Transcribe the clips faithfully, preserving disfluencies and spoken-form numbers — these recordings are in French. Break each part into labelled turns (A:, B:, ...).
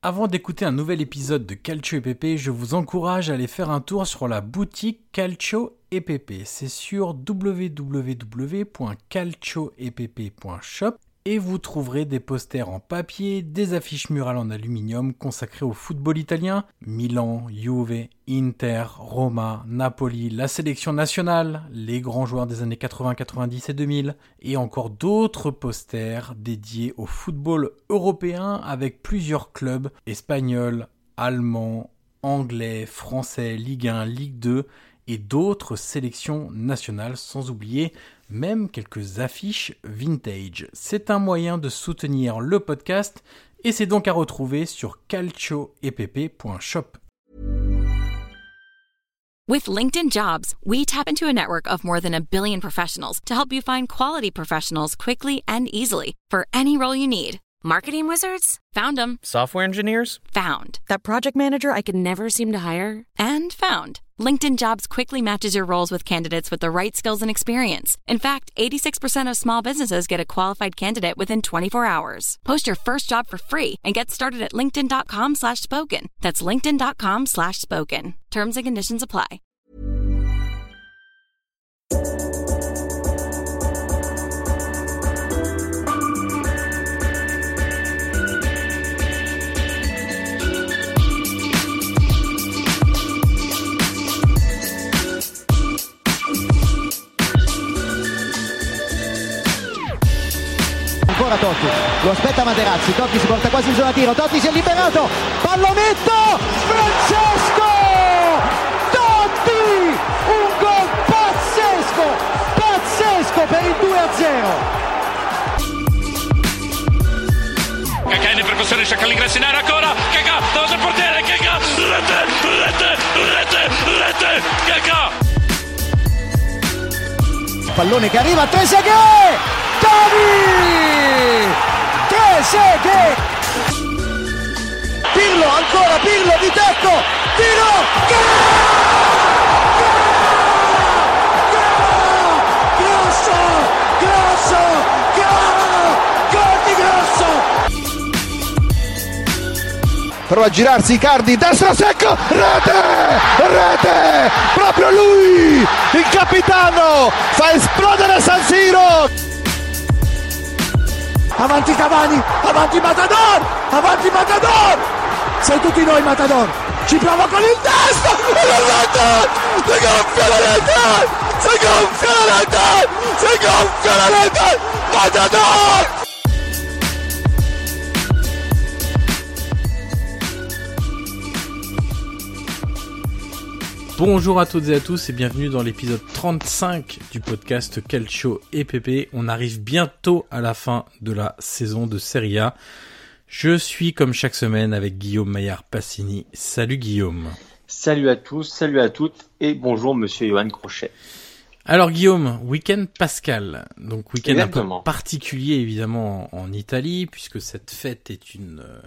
A: Avant d'écouter un nouvel épisode de Calcio et Pepe, je vous encourage à aller faire un tour sur la boutique Calcio et Pepe. C'est sur w w w point calcio et pepe point shop et vous trouverez des posters en papier, des affiches murales en aluminium consacrées au football italien, Milan, Juve, Inter, Roma, Napoli, la sélection nationale, les grands joueurs des années quatre-vingts, quatre-vingt-dix et deux mille, et encore d'autres posters dédiés au football européen avec plusieurs clubs espagnols, allemands, anglais, français, Ligue un, Ligue deux et d'autres sélections nationales, sans oublier même quelques affiches vintage. C'est un moyen de soutenir le podcast et c'est donc à retrouver sur calcio et pepe point shop.
B: With LinkedIn Jobs, we tap into a network of more than a billion professionals to help you find quality professionals quickly and easily for any role you need. Marketing wizards? Found them.
C: Software engineers?
B: Found. That project manager I could never seem to hire? And found. LinkedIn Jobs quickly matches your roles with candidates with the right skills and experience. In fact, eighty-six percent of small businesses get a qualified candidate within twenty-four hours. Post your first job for free and get started at linkedin.com slash spoken. That's linkedin.com slash spoken. Terms and conditions apply.
D: Ancora Totti, lo aspetta Materazzi, Totti si porta quasi in zona tiro, Totti si è liberato, pallonetto, Francesco Totti, un gol pazzesco, pazzesco per il due a zero.
E: Cacà in percussione, cerca l'ingresso in area ancora, Cacà, davanti al portiere, Cacà, rete, rete, rete, rete, Cacà.
D: Pallone che arriva, Trezeguet! Totti! Trezeguet! Pirlo, ancora Pirlo di tacco! Tiro! Gol! Grosso! Grosso! Gol! Gol di Grosso! Prova a girarsi Icardi, destro secco! Rete! Rete! Proprio lui! Il capitano! Fa esplodere San Siro! Avanti Cavani, avanti Matador, avanti Matador, sei tutti noi Matador, ci prova con il destro, e la rete, si gonfia la rete, si gonfia la rete, si gonfia la rete, Matador!
A: Bonjour à toutes et à tous et bienvenue dans l'épisode trente-cinq du podcast Calcio et Pepe. On arrive bientôt à la fin de la saison de Serie A. Je suis comme chaque semaine avec Guillaume Maillard-Passini. Salut Guillaume.
F: Salut à tous, salut à toutes et bonjour monsieur Johan Crochet.
A: Alors Guillaume, week-end pascal. Donc week-end
F: Exactement.
A: un peu particulier évidemment en, en Italie puisque cette fête est une... Euh,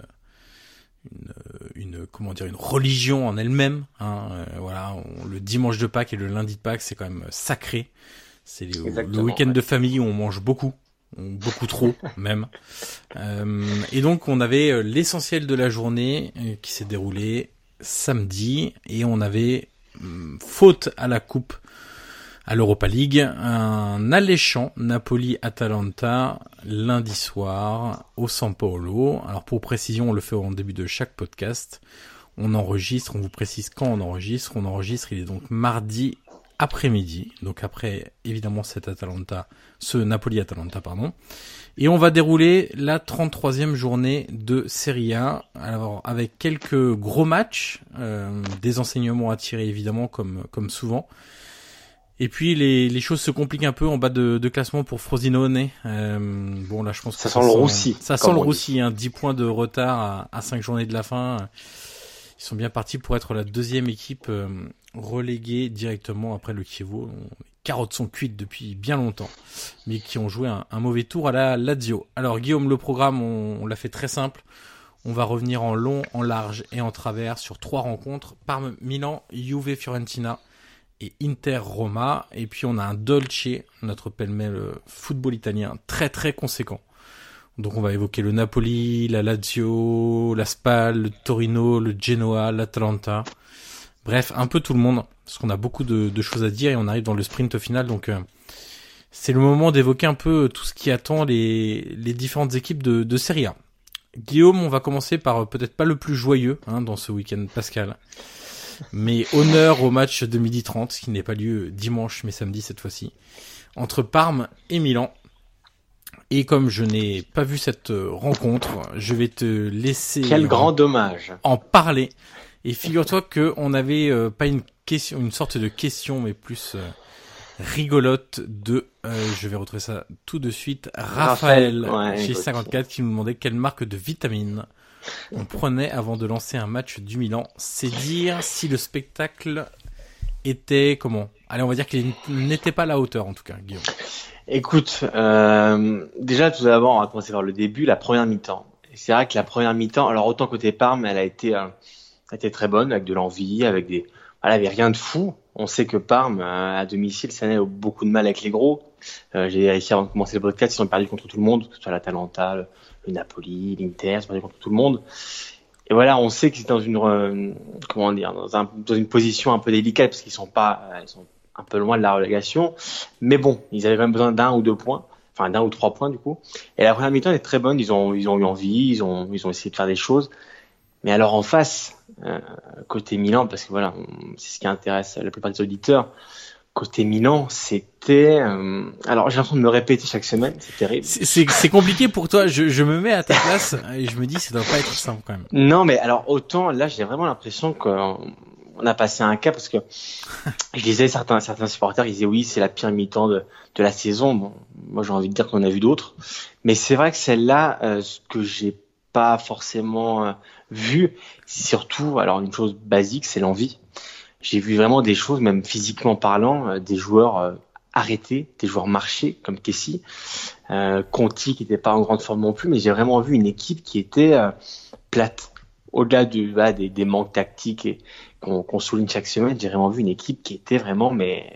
A: Une, une comment dire une religion en elle-même hein, euh, voilà on, le dimanche de Pâques et le lundi de Pâques c'est quand même sacré, c'est les, le week-end ouais. de famille où on mange beaucoup on, beaucoup trop même euh, et donc on avait l'essentiel de la journée euh, qui s'est déroulé samedi et on avait euh, faute à la coupe à l'Europa League, un alléchant Napoli-Atalanta lundi soir au San Paolo. Alors pour précision, on le fait en début de chaque podcast. On enregistre, on vous précise quand on enregistre. On enregistre, il est donc mardi après-midi, donc après évidemment cet Atalanta, ce Napoli-Atalanta pardon. Et on va dérouler la trente-troisième journée de Serie A, alors avec quelques gros matchs, euh, des enseignements à tirer évidemment comme comme souvent. Et puis les les choses se compliquent un peu en bas de, de classement pour Frosinone. Euh, bon là je pense que
F: ça, ça sent le roussi.
A: Ça sent le roussi, hein, dix points de retard à, à cinq journées de la fin. Ils sont bien partis pour être la deuxième équipe euh, reléguée directement après le Chievo. Les carottes sont cuites depuis bien longtemps, mais qui ont joué un, un mauvais tour à la Lazio. Alors Guillaume, le programme on, on l'a fait très simple. On va revenir en long, en large et en travers sur trois rencontres. Parme, Milan, Juve, Fiorentina et Inter Roma, et puis on a un Dolce, notre pêle-mêle football italien très très conséquent. Donc on va évoquer le Napoli, la Lazio, la Spal, le Torino, le Genoa, l'Atalanta. Bref, un peu tout le monde, parce qu'on a beaucoup de, de choses à dire et on arrive dans le sprint final. Donc euh, c'est le moment d'évoquer un peu tout ce qui attend les, les différentes équipes de, de Serie A. Guillaume, on va commencer par euh, peut-être pas le plus joyeux hein, dans ce week-end pascal. Mais honneur au match de midi trente, qui n'est pas lieu dimanche mais samedi cette fois-ci, entre Parme et Milan. Et comme je n'ai pas vu cette rencontre, je vais te laisser
F: Quel grand dommage.
A: en parler. Et figure-toi que on n'avait euh, pas une question, une sorte de question, mais plus euh, rigolote de, euh, je vais retrouver ça tout de suite, Raphaël,
F: Raphaël ouais,
A: chez cinquante-quatre, qui nous demandait quelle marque de vitamine on prenait avant de lancer un match du Milan. C'est dire si le spectacle était comment? Allez, on va dire qu'il n'était pas à la hauteur en tout cas, Guillaume.
F: Écoute, euh, déjà tout d'abord, on va commencer par le début, la première mi-temps. Et c'est vrai que la première mi-temps, alors autant côté Parme, elle a été, euh, elle a été très bonne, avec de l'envie, avec des, voilà, il y avait rien de fou. On sait que Parme, euh, à domicile, ça n'a beaucoup de mal avec les gros. Euh, j'ai vérifié avant de commencer le podcast, ils ont perdu contre tout le monde, que ce soit l'Atalanta, le, le Napoli, l'Inter, ils ont perdu contre tout le monde. Et voilà, on sait qu'ils sont dans une, euh, comment dire, dans, un, dans une position un peu délicate, parce qu'ils sont pas, euh, ils sont un peu loin de la relégation, mais bon, ils avaient quand même besoin d'un ou deux points, enfin d'un ou trois points du coup. Et la première mi-temps est très bonne, ils ont ils ont eu envie, ils ont ils ont essayé de faire des choses. Mais alors en face, euh, côté Milan, parce que voilà, on, c'est ce qui intéresse la plupart des auditeurs. Côté Milan, c'était euh, alors j'ai l'impression de me répéter chaque semaine, c'est terrible.
A: C'est, c'est, c'est compliqué pour toi. Je, je me mets à ta place et je me dis ça doit pas être simple quand même.
F: Non, mais alors autant là, j'ai vraiment l'impression que on a passé un cap parce que je disais certains certains supporters ils disaient oui c'est la pire mi-temps de de la saison. Bon, moi j'ai envie de dire qu'on a vu d'autres, mais c'est vrai que celle-là, euh, ce que j'ai pas forcément euh, vu, surtout alors une chose basique, c'est l'envie. J'ai vu vraiment des choses, même physiquement parlant, euh, des joueurs euh, arrêtés, des joueurs marchés comme Kessie, euh, Conti qui n'était pas en grande forme non plus, mais j'ai vraiment vu une équipe qui était euh, plate. Au-delà du, bah, des, des manques tactiques et qu'on, qu'on souligne chaque semaine, j'ai vraiment vu une équipe qui était vraiment mais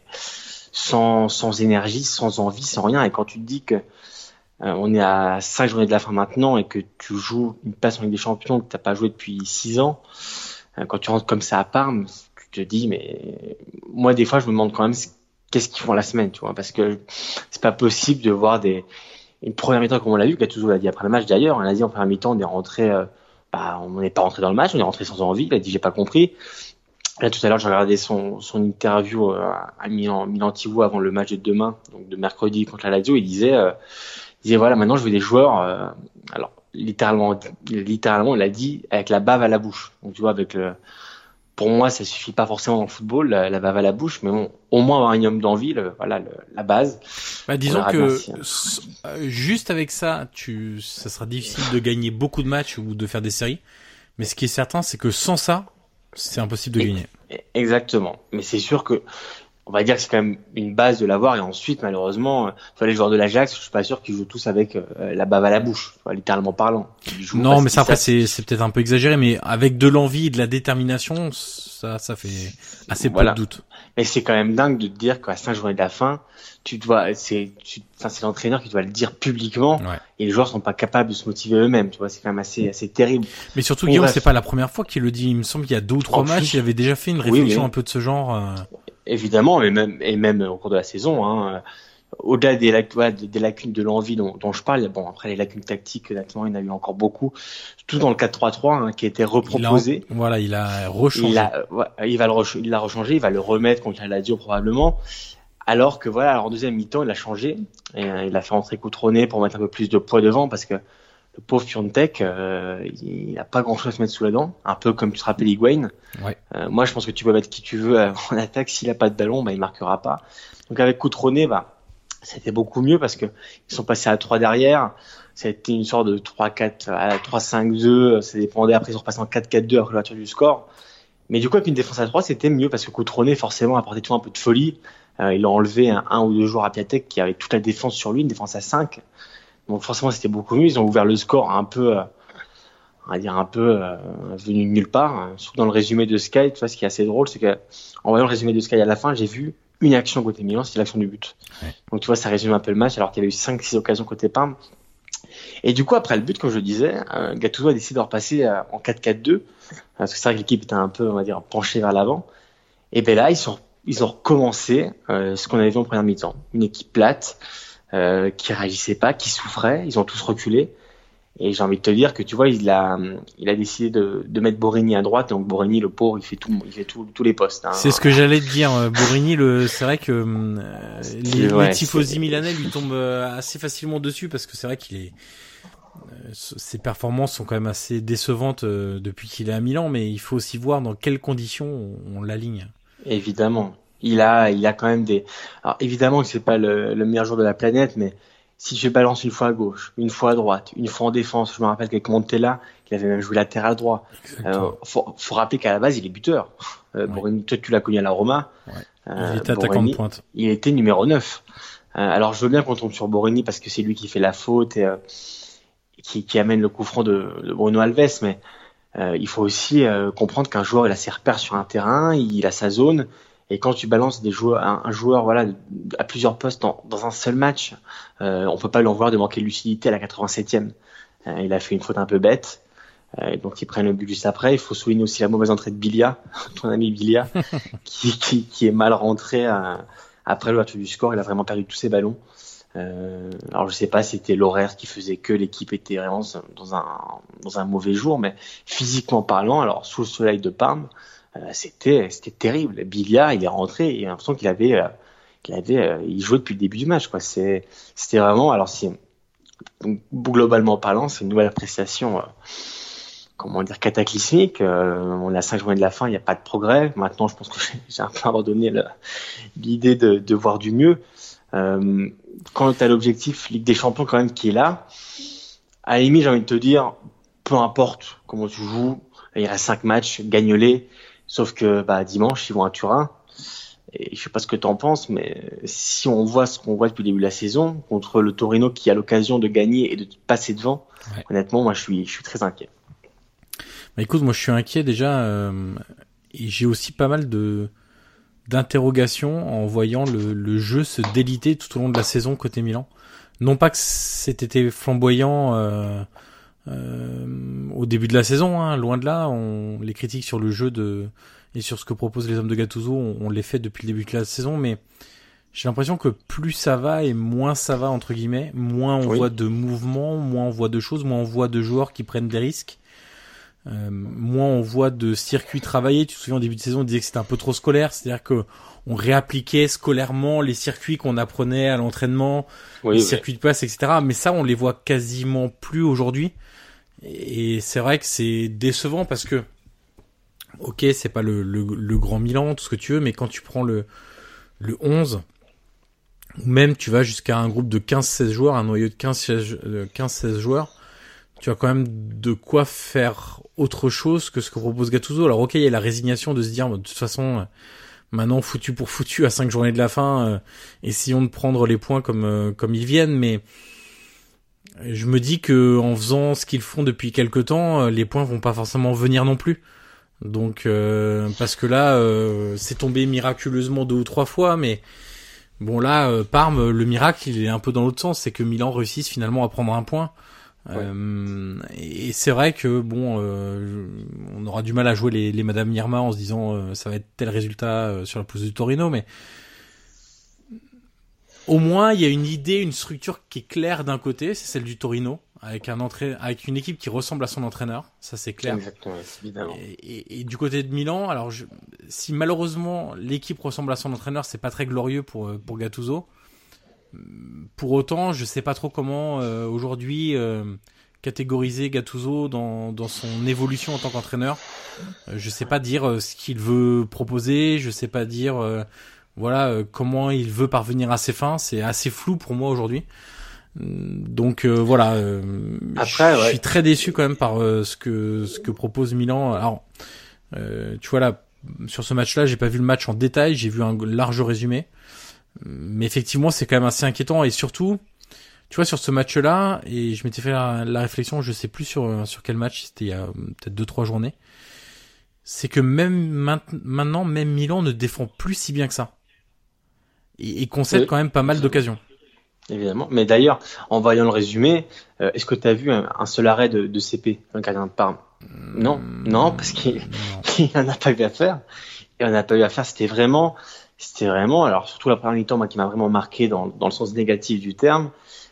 F: sans sans énergie, sans envie, sans rien. Et quand tu te dis que euh, on est à cinq journées de la fin maintenant et que tu joues une place en Ligue des Champions que t'as pas joué depuis six ans, euh, quand tu rentres comme ça à Parme, tu te dis mais moi des fois je me demande quand même qu'est-ce qu'ils font la semaine, tu vois, parce que c'est pas possible de voir des une première mi-temps comme on l'a vu, Gattuso l'a dit après le match d'ailleurs, on a dit en première mi-temps on est rentré euh, Bah, on n'est pas rentré dans le match, on est rentré sans envie. Il a dit j'ai pas compris. Là tout à l'heure j'ai regardé son son interview à Milan Milan T V avant le match de demain, donc de mercredi contre la Lazio. Il disait euh, il disait voilà maintenant je veux des joueurs. Euh, alors littéralement littéralement il a dit avec la bave à la bouche. Donc tu vois avec le pour moi ça suffit pas forcément dans le football la, la bave à la bouche, mais bon au moins avoir un minimum d'envie, le, voilà le, la base.
A: Bah, disons que si, hein. Juste avec ça, tu, ça sera difficile de gagner beaucoup de matchs ou de faire des séries. Mais ce qui est certain, c'est que sans ça, c'est impossible de
F: et,
A: gagner.
F: Exactement. Mais c'est sûr que, on va dire que c'est quand même une base de l'avoir. Et ensuite, malheureusement, les joueurs de l'Ajax, je suis pas sûr qu'ils jouent tous avec euh, la bave à la bouche, littéralement parlant.
A: Non, mais ça après, c'est, c'est peut-être un peu exagéré, mais avec de l'envie et de la détermination, ça, ça fait assez
F: voilà.
A: peu de doute.
F: Mais c'est quand même dingue de te dire qu'à cinq journées de la fin, tu dois, c'est, tu, enfin, c'est l'entraîneur qui doit le dire publiquement,
A: ouais.
F: Et les joueurs sont pas capables de se motiver eux-mêmes, tu vois, c'est quand même assez, assez terrible.
A: Mais surtout, bon, Guillaume, bref. C'est pas la première fois qu'il le dit. Il me semble qu'il y a deux ou trois en matchs, plus, il avait déjà fait une réflexion oui, mais... un peu de ce genre. Euh...
F: Évidemment, et même, et même au cours de la saison, hein. Au-delà des, des lacunes de l'envie dont, dont je parle, bon, après les lacunes tactiques, honnêtement, il y en a eu encore beaucoup, tout dans le quatre trois trois, hein, qui a été reproposé.
A: Il a, voilà, il a rechangé.
F: Il, a, il va le, re, il l'a rechangé, il va le remettre contre la Lazio probablement. Alors que voilà, alors en deuxième mi-temps, il a changé, et euh, il a fait entrer Cutrone pour mettre un peu plus de poids devant, parce que le pauvre Piontek, euh, il n'a pas grand-chose à se mettre sous la dent, un peu comme tu te rappelles Higuain.
A: Ouais.
F: Euh, moi, je pense que tu peux mettre qui tu veux en attaque, s'il a pas de ballon, bah il marquera pas. Donc avec Cutrone, bah c'était beaucoup mieux parce que ils sont passés à trois derrière. Ça a été une sorte de trois quatre, à trois cinq deux. Ça dépendait. Après, ils sont repassés en quatre quatre deux après l'ouverture du score. Mais du coup, avec une défense à trois, c'était mieux parce que Cutrone, forcément, apportait toujours un peu de folie. Euh, il a enlevé un, un ou deux joueurs à Piatek qui avait toute la défense sur lui, une défense à cinq. Donc forcément, c'était beaucoup mieux. Ils ont ouvert le score un peu, euh, on va dire un peu euh, venu de nulle part. Surtout dans le résumé de Sky, tu vois, ce qui est assez drôle, c'est que en voyant le résumé de Sky à la fin, j'ai vu une action côté Milan, c'est l'action du but. Ouais. Donc tu vois, ça résume un peu le match, alors qu'il y avait eu cinq six occasions côté Parme. Et du coup, après le but, comme je le disais, euh, Gattuso a décidé de repasser euh, en quatre quatre deux, parce que c'est vrai que l'équipe était un peu, on va dire, penchée vers l'avant. Et ben là, ils sont, ils ont recommencé euh, ce qu'on avait vu en première mi-temps, une équipe plate euh, qui réagissait pas, qui souffrait. Ils ont tous reculé. Et j'ai envie de te dire que tu vois, il a, il a décidé de, de mettre Borini à droite. Donc Borini, le pauvre, il fait tout, il fait tout, tous les postes. Hein.
A: C'est ce que j'allais te dire. Borini, le, c'est vrai que euh, les, ouais, les tifosi milanais lui tombent assez facilement dessus parce que c'est vrai qu'il est, euh, ses performances sont quand même assez décevantes euh, depuis qu'il est à Milan. Mais il faut aussi voir dans quelles conditions on, on l'aligne.
F: Évidemment, il a, il a quand même des. Alors évidemment que c'est pas le, le meilleur joueur de la planète, mais si je balance une fois à gauche, une fois à droite, une fois en défense, je me rappelle qu'avec Montella, il avait même joué latéral droit. Euh, faut, faut rappeler qu'à la base, il est buteur. Euh, ouais. Borini, toi, tu l'as connu à la Roma.
A: Ouais. Euh, il était attaquant Borini, de pointe.
F: Il était numéro neuf. Euh, alors, je veux bien qu'on tombe sur Borini parce que c'est lui qui fait la faute et euh, qui, qui amène le coup franc de, de Bruno Alves. Mais euh, il faut aussi euh, comprendre qu'un joueur, il a ses repères sur un terrain, il a sa zone. Et quand tu balances des joueurs, un, un joueur voilà à plusieurs postes dans, dans un seul match, euh, on peut pas lui en vouloir de manquer de lucidité à la quatre-vingt-septième. Euh, il a fait une faute un peu bête, euh, donc ils prennent le but juste après. Il faut souligner aussi la mauvaise entrée de Bilia, ton ami Bilia, qui, qui, qui est mal rentré à, après l'ouverture du score. Il a vraiment perdu tous ses ballons. Euh, alors je sais pas si c'était l'horaire qui faisait que l'équipe était vraiment dans un dans un mauvais jour, mais physiquement parlant, alors sous le soleil de Parme. Euh, c'était c'était terrible. Bilia, il est rentré, il a l'impression qu'il avait euh, qu'il avait euh, il jouait depuis le début du match quoi. C'est c'était vraiment alors si donc, globalement parlant, c'est une nouvelle appréciation euh, comment dire cataclysmique. Euh, on a cinq journées de la fin, il n'y a pas de progrès. Maintenant, je pense que j'ai, j'ai un peu abandonné le, l'idée de de voir du mieux. Euh, quand tu as l'objectif Ligue des Champions quand même qui est là, à la limite, j'ai envie de te dire peu importe comment tu joues, il reste cinq matchs, gagne-les. Sauf que bah dimanche ils vont à Turin et je sais pas ce que t'en penses, mais si on voit ce qu'on voit depuis le début de la saison contre le Torino qui a l'occasion de gagner et de passer devant, ouais. Honnêtement moi je suis je suis très inquiet.
A: Bah écoute, moi je suis inquiet déjà euh, et j'ai aussi pas mal de d'interrogations en voyant le, le jeu se déliter tout au long de la saison côté Milan. Non pas que c'était flamboyant. Euh, Euh, au début de la saison, hein, loin de là, on les critiques sur le jeu de et sur ce que proposent les hommes de Gattuso, on, on les fait depuis le début de la saison, mais j'ai l'impression que plus ça va et moins ça va entre guillemets, moins on oui. voit de mouvements, moins on voit de choses, moins on voit de joueurs qui prennent des risques, euh, moins on voit de circuits travaillés. Tu te souviens au début de saison, on disait que c'était un peu trop scolaire, c'est-à-dire que on réappliquait scolairement les circuits qu'on apprenait à l'entraînement, oui, les oui. circuits de passe, et cetera. Mais ça, on les voit quasiment plus aujourd'hui. Et c'est vrai que c'est décevant parce que, ok, c'est pas le, le, le grand Milan, tout ce que tu veux, mais quand tu prends le, le onze, ou même tu vas jusqu'à un groupe de quinze seize joueurs, un noyau de quinze seize joueurs, tu as quand même de quoi faire autre chose que ce que propose Gattuso. Alors ok, il y a la résignation de se dire, de toute façon, maintenant foutu pour foutu à cinq journées de la fin, euh, essayons de prendre les points comme, euh, comme ils viennent, mais je me dis que en faisant ce qu'ils font depuis quelque temps, les points vont pas forcément venir non plus. Donc euh, parce que là, euh, c'est tombé miraculeusement deux ou trois fois, mais bon là, euh, Parme, le miracle, il est un peu dans l'autre sens, c'est que Milan réussisse finalement à prendre un point. Ouais. Euh, et c'est vrai que bon, euh, on aura du mal à jouer les, les Madame Irma en se disant euh, ça va être tel résultat euh, sur la pelouse du Torino, mais au moins, il y a une idée, une structure qui est claire d'un côté, c'est celle du Torino, avec un entraîneur, avec une équipe qui ressemble à son entraîneur, ça c'est clair.
F: Exactement, évidemment.
A: Et, et, et du côté de Milan, alors je, si malheureusement l'équipe ressemble à son entraîneur, c'est pas très glorieux pour pour Gattuso. Pour autant, je sais pas trop comment euh, aujourd'hui euh, catégoriser Gattuso dans dans son évolution en tant qu'entraîneur. Euh, je sais pas dire euh, ce qu'il veut proposer, je sais pas dire. Euh, Voilà euh, comment il veut parvenir à ses fins, c'est assez flou pour moi aujourd'hui. Donc euh, voilà, euh, Après, je ouais. suis très déçu quand même par euh, ce que ce que propose Milan. Alors, euh, tu vois là, sur ce match-là, j'ai pas vu le match en détail, j'ai vu un large résumé, mais effectivement, c'est quand même assez inquiétant et surtout, tu vois, sur ce match-là, et je m'étais fait la, la réflexion, je sais plus sur sur quel match, c'était il y a peut-être deux trois journées, c'est que même maintenant, même Milan ne défend plus si bien que ça. Et, et concède oui. quand même pas mal d'occasions.
F: Évidemment. Mais d'ailleurs, en voyant le résumé, euh, est-ce que tu as vu un, un seul arrêt de, de C P, un gardien de Parme? Non, non, parce qu'il n'en a pas eu à faire. Il n'en a pas eu à faire. C'était vraiment, c'était vraiment, alors surtout la première mi-temps, moi, qui m'a vraiment marqué dans, dans le sens négatif du terme.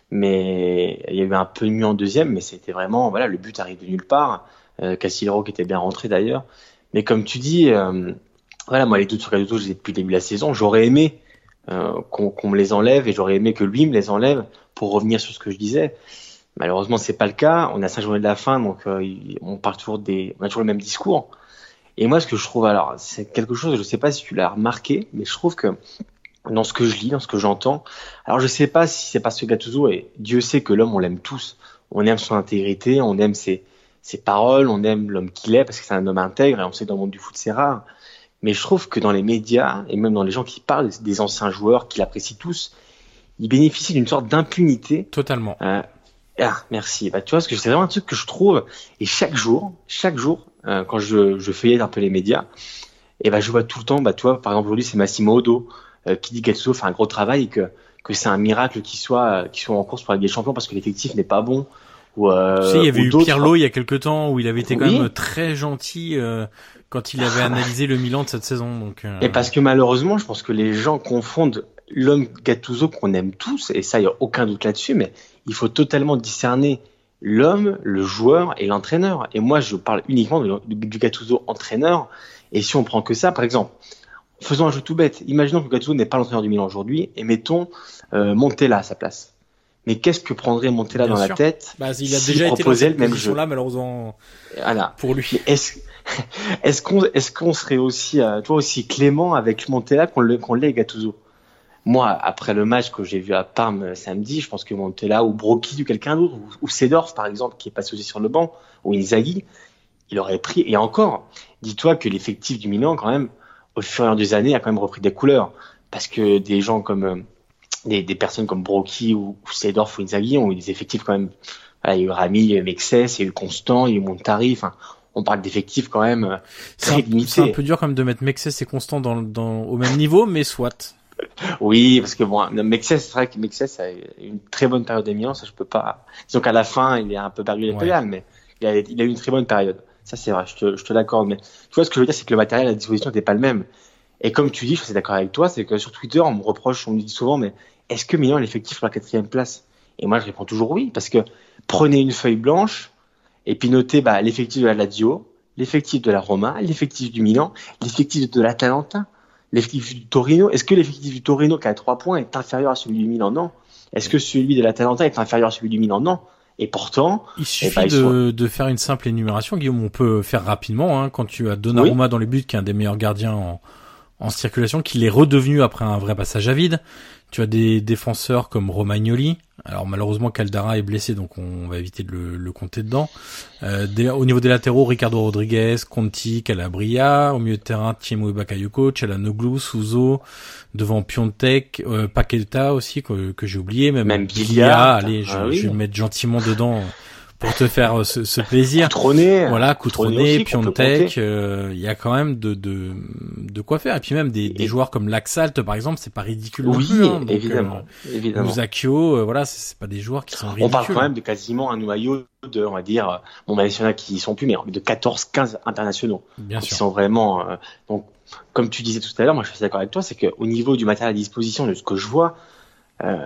F: Mais il y a eu un peu de mieux en deuxième, mais c'était vraiment, voilà, le but arrive de nulle part. Euh, Casillero qui était bien rentré d'ailleurs. Mais comme tu dis, euh, voilà, moi les doutes sur Gattuso, je les ai depuis le début de la saison. J'aurais aimé euh, qu'on, qu'on me les enlève et j'aurais aimé que lui me les enlève pour revenir sur ce que je disais. Malheureusement, c'est pas le cas. On a cinq journées de la fin, donc euh, on parle toujours des, on a toujours le même discours. Et moi, ce que je trouve, alors, c'est quelque chose, je sais pas si tu l'as remarqué, mais je trouve que dans ce que je lis, dans ce que j'entends, alors je sais pas si c'est parce que Gattuso, et Dieu sait que l'homme, on l'aime tous. On aime son intégrité, on aime ses, ses paroles, on aime l'homme qu'il est parce que c'est un homme intègre et on sait que dans le monde du foot, c'est rare. Mais je trouve que dans les médias et même dans les gens qui parlent des anciens joueurs qui l'apprécient tous, ils bénéficient d'une sorte d'impunité.
A: Totalement.
F: Euh, ah, merci. Bah, tu vois, parce que c'est vraiment un truc que je trouve, et chaque jour, chaque jour, euh, quand je, je feuillette un peu les médias, et bah, je vois tout le temps, bah, tu vois, par exemple, aujourd'hui, c'est Massimo Odo, euh, qui dit qu'Gattuso fait un gros travail et que, que c'est un miracle qu'il soit, qu'il soit en course pour la Ligue des Champions parce que l'effectif n'est pas bon. Ou, euh,
A: tu sais, il y avait eu
F: d'autres.
A: Pirlo il y a quelque temps où il avait été quand
F: Oui.
A: même très gentil euh, quand il avait analysé le Milan de cette saison. Donc, euh...
F: Et parce que malheureusement, je pense que les gens confondent l'homme Gattuso qu'on aime tous, et ça, il n'y a aucun doute là-dessus, mais il faut totalement discerner l'homme, le joueur et l'entraîneur. Et moi, je parle uniquement de, de, du Gattuso entraîneur. Et si on prend que ça, par exemple, faisons un jeu tout bête. Imaginons que Gattuso n'est pas l'entraîneur du Milan aujourd'hui et mettons euh, Montella à sa place. Mais qu'est-ce que prendrait Montella
A: Bien
F: dans
A: sûr.
F: la tête
A: bah, il a
F: s'il
A: déjà été dans
F: proposait
A: cette
F: le même jeu
A: là malheureusement
F: voilà.
A: pour lui.
F: Mais est-ce, est-ce qu'on, est-ce qu'on serait aussi, euh, toi aussi clément avec Montella qu'on, le, qu'on l'est avec Gattuso? Moi, après le match que j'ai vu à Parme samedi, je pense que Montella ou Brocchi ou quelqu'un d'autre, ou, ou Seedorf par exemple, qui est passé aussi sur le banc, ou Inzaghi, il aurait pris. Et encore, dis-toi que l'effectif du Milan, quand même, au fur et à mesure des années, a quand même repris des couleurs, parce que des gens comme euh, des, des personnes comme Brocchi ou, ou Seedorf ou Inzaghi ont eu des effectifs quand même. Voilà, il y a eu Rami, il y a eu Mexès, il y a eu Constant, il y a eu Montari. Enfin, on parle d'effectifs quand même euh, très limités.
A: C'est un peu dur quand même de mettre Mexès et Constant dans, dans au même niveau, mais soit.
F: Oui, parce que bon, Mexès, c'est vrai que Mexès a une très bonne période des Milan, ça je peux pas. Disons qu'à la fin, il est un peu perdu les pédales, mais il a, il a eu une très bonne période. Ça c'est vrai, je te, je te l'accorde. Mais tu vois, ce que je veux dire, c'est que le matériel à disposition n'était pas le même. Et comme tu dis, je suis d'accord avec toi, c'est que sur Twitter, on me reproche, on me dit souvent, mais est-ce que Milan est l'effectif pour la quatrième place? Et moi, je réponds toujours oui, parce que prenez une feuille blanche et puis notez bah, l'effectif de la Lazio, l'effectif de la Roma, l'effectif du Milan, l'effectif de l'Atalanta, l'effectif du Torino. Est-ce que l'effectif du Torino qui a trois points est inférieur à celui du Milan? Non. Est-ce que celui de l'Atalanta est inférieur à celui du Milan? Non. Et pourtant,
A: il suffit
F: eh ben,
A: de,
F: sont...
A: de faire une simple énumération, Guillaume. On peut faire rapidement, hein, quand tu as Donnarumma oui. dans les buts, qui est un des meilleurs gardiens en, en circulation, qu'il est redevenu après un vrai passage à vide. Tu as des défenseurs comme Romagnoli. Alors malheureusement Caldara est blessé, donc on va éviter de le, le compter dedans. Euh, des, au niveau des latéraux, Ricardo Rodriguez, Conti, Calabria. Au milieu de terrain, Thiemo Bakayoko, Çalhanoğlu, Souzo. Devant Piontek, euh, Paqueta aussi que, que j'ai oublié. Même,
F: même Bilia.
A: Allez, je,
F: ah, oui.
A: je vais me mettre gentiment dedans pour te faire ce, ce plaisir.
F: Coutronné.
A: Voilà, Coutronné, Piontek. Il euh, y a quand même de, de de quoi faire. Et puis même des, des joueurs comme Laxalt par exemple, c'est pas ridicule
F: oui,
A: non plus. Hein, donc,
F: évidemment,
A: euh,
F: évidemment.
A: Mousakio, euh, voilà, c'est, c'est pas des joueurs qui sont ridicules.
F: On parle quand même de quasiment un noyau de, on va dire, bon, bah, il y en a qui y sont plus, mais de quatorze, quinze internationaux.
A: Bien
F: qui
A: sûr.
F: sont vraiment, euh, donc, comme tu disais tout à l'heure, moi je suis d'accord avec toi, c'est qu'au niveau du matériel à disposition, de ce que je vois, euh,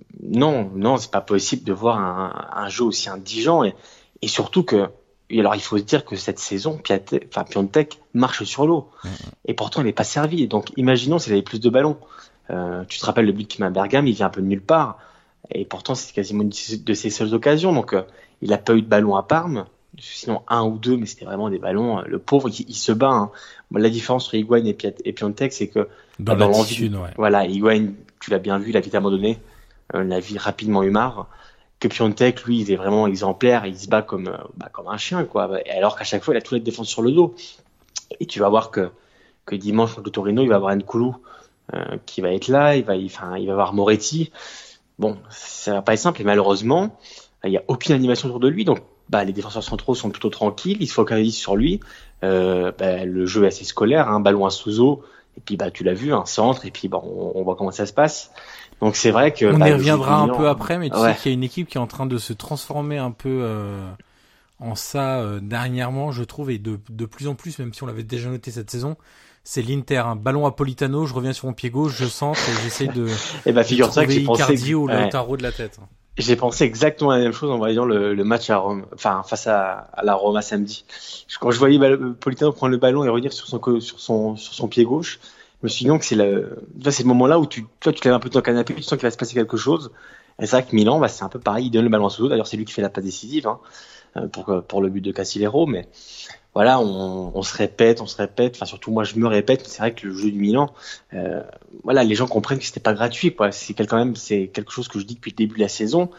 F: non, non, c'est pas possible de voir un, un jeu aussi indigent et, et surtout que, et alors il faut se dire que cette saison, Piatek, enfin Piontek marche sur l'eau mmh. et pourtant il n'est pas servi. Donc imaginons s'il avait plus de ballons. Euh, tu te rappelles le but qu'il met à Bergame, il vient un peu de nulle part et pourtant c'est quasiment une de ses seules occasions. Donc euh, il n'a pas eu de ballon à Parme. Sinon un ou deux, mais c'était vraiment des ballons. Le pauvre, il, il se bat. Hein. La différence entre Higuaín et, Piat- et Piontek, c'est que
A: dans, dans l'attitude, ouais.
F: Voilà, Higuaín, tu l'as bien vu, il a vite abandonné, euh, il a vite rapidement eu marre. Que Piontek, lui, il est vraiment exemplaire, il se bat comme euh, bah, comme un chien, quoi. Et alors qu'à chaque fois, il a toute la défense sur le dos. Et tu vas voir que que dimanche contre le Torino, il va avoir Nkoulou euh, qui va être là, il va, enfin, il, il va avoir Moretti. Bon, ça va pas être simple. Et malheureusement, il y a aucune animation autour de lui, donc. Bah, les défenseurs centraux sont plutôt tranquilles, ils se focalisent sur lui. Euh, bah, le jeu est assez scolaire, un hein, ballon à Souzo, et puis bah tu l'as vu, un centre, et puis bah on, on voit comment ça se passe. Donc c'est vrai que...
A: On
F: bah,
A: y reviendra
F: Milan,
A: un peu après, mais tu
F: ouais.
A: sais qu'il y a une équipe qui est en train de se transformer un peu euh, en ça euh, dernièrement, je trouve, et de, de plus en plus, même si on l'avait déjà noté cette saison, c'est l'Inter. Un ballon à Politano, je reviens sur mon pied gauche, je centre et j'essaye de,
F: et bah,
A: de
F: figure-toi que
A: trouver
F: j'ai pensé...
A: Icardi ou
F: ouais.
A: Lautaro de la tête.
F: J'ai pensé exactement la même chose en voyant le, le match à Rome, enfin face à, à la Roma samedi. Quand je voyais Politano prendre le ballon et revenir sur son sur son sur son pied gauche, je me suis dit donc c'est le, c'est le moment-là où tu, toi tu te lèves un peu de ton canapé, tu sens qu'il va se passer quelque chose. Et c'est vrai que Milan, bah, c'est un peu pareil, il donne le ballon à Sousa. D'ailleurs, c'est lui qui fait la passe décisive hein, pour pour le but de Castillero, mais voilà, on, on se répète, on se répète. Enfin, surtout moi, je me répète. C'est vrai que le jeu du Milan, euh, voilà, les gens comprennent que c'était pas gratuit, quoi. C'est quand même, c'est quelque chose que je dis depuis le début de la saison.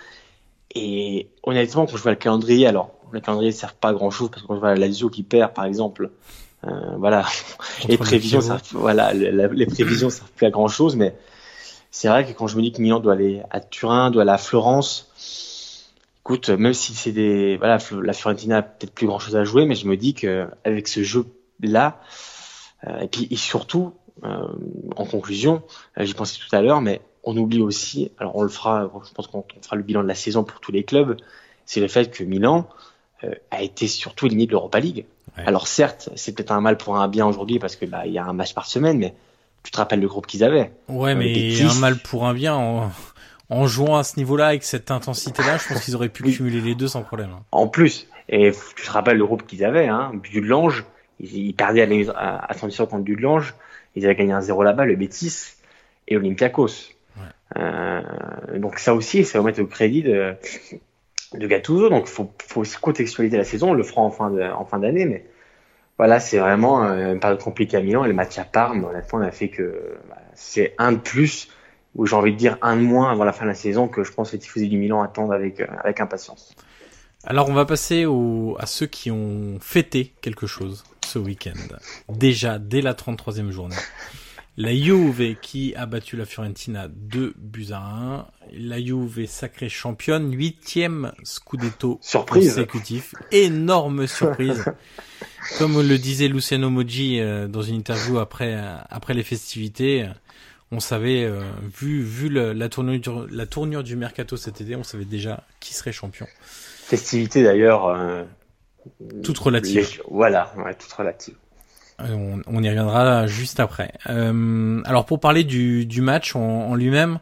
F: Et honnêtement, quand je vois le calendrier, alors le calendrier ne sert pas à grand chose parce que quand je vois la Lazio qui perd, par exemple, euh, voilà, les prévisions, ça, voilà, la, les prévisions servent plus à grand chose. Mais c'est vrai que quand je me dis que Milan doit aller à Turin, doit aller à Florence. Écoute, même si c'est des, voilà, la Fiorentina a peut-être plus grand chose à jouer, mais je me dis que avec ce jeu-là, euh, et puis et surtout, euh, en conclusion, euh, j'y pensais tout à l'heure, mais on oublie aussi, alors on le fera, je pense qu'on fera le bilan de la saison pour tous les clubs, c'est le fait que Milan euh, a été surtout éliminé de l'Europa League. Ouais. Alors certes, c'est peut-être un mal pour un bien aujourd'hui parce que bah il y a un match par semaine, mais tu te rappelles le groupe qu'ils avaient.
A: Ouais, euh, mais un mal pour un bien. En... En jouant à ce niveau-là, avec cette intensité-là, je pense qu'ils auraient pu oui. cumuler les deux sans problème.
F: En plus, et tu te rappelles le groupe qu'ils avaient, hein, Budelange, ils, ils perdaient à, à, à son dix-sept contre Budelange, ils avaient gagné un zéro là-bas, le Betis et Olympiakos. Ouais. Euh, donc ça aussi, ça va mettre au crédit de, de Gattuso, donc faut, faut aussi contextualiser la saison, on le fera en fin, de, en fin d'année, mais voilà, c'est vraiment une période compliquée à Milan, et le match à Parme, honnêtement, on a fait que bah, c'est un de plus, ou j'ai envie de dire un de moins avant la fin de la saison que je pense que les tifosi du Milan attendent avec, euh, avec impatience.
A: Alors on va passer au, à ceux qui ont fêté quelque chose ce week-end. Déjà, dès la trente-troisième journée. La Juve qui a battu la Fiorentina deux buts à un. La Juve sacrée championne, huitième Scudetto
F: surprise.
A: Consécutif. Énorme surprise. Comme le disait Luciano Moggi euh, dans une interview après, euh, après les festivités, on savait, euh, vu vu le, la tournure la tournure du mercato cet été, on savait déjà qui serait champion.
F: Festivité d'ailleurs. Euh,
A: toute relative.
F: Les, voilà, ouais, toute relative.
A: Euh, on, on y reviendra juste après. Euh, alors pour parler du du match en, en lui-même,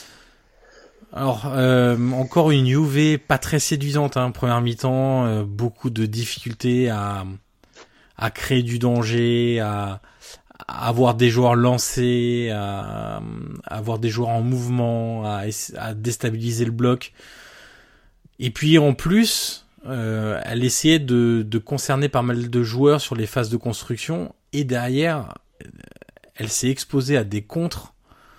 A: alors euh, encore une Juve pas très séduisante, hein, première mi-temps, euh, beaucoup de difficultés à à créer du danger, à avoir des joueurs lancés, à, à avoir des joueurs en mouvement, à, à déstabiliser le bloc. Et puis en plus, euh, elle essayait de, de concerner pas mal de joueurs sur les phases de construction. Et derrière, elle s'est exposée à des contres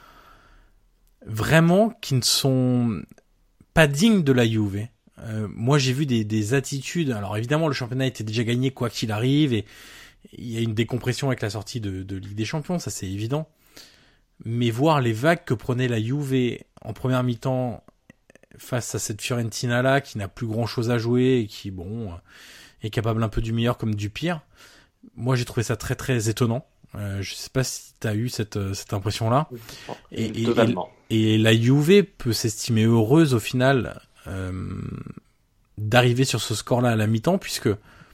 A: vraiment qui ne sont pas dignes de la Juve. Euh, moi, j'ai vu des, des attitudes. Alors évidemment, le championnat était déjà gagné quoi qu'il arrive et il y a une décompression avec la sortie de, de Ligue des Champions, ça c'est évident. Mais voir les vagues que prenait la Juve en première mi-temps face à cette Fiorentina-là qui n'a plus grand-chose à jouer et qui, bon, est capable un peu du meilleur comme du pire, moi j'ai trouvé ça très très étonnant. Euh, je sais pas si tu as eu cette, cette impression-là. Et, et, et, et la Juve peut s'estimer heureuse au final euh, d'arriver sur ce score-là à la mi-temps puisque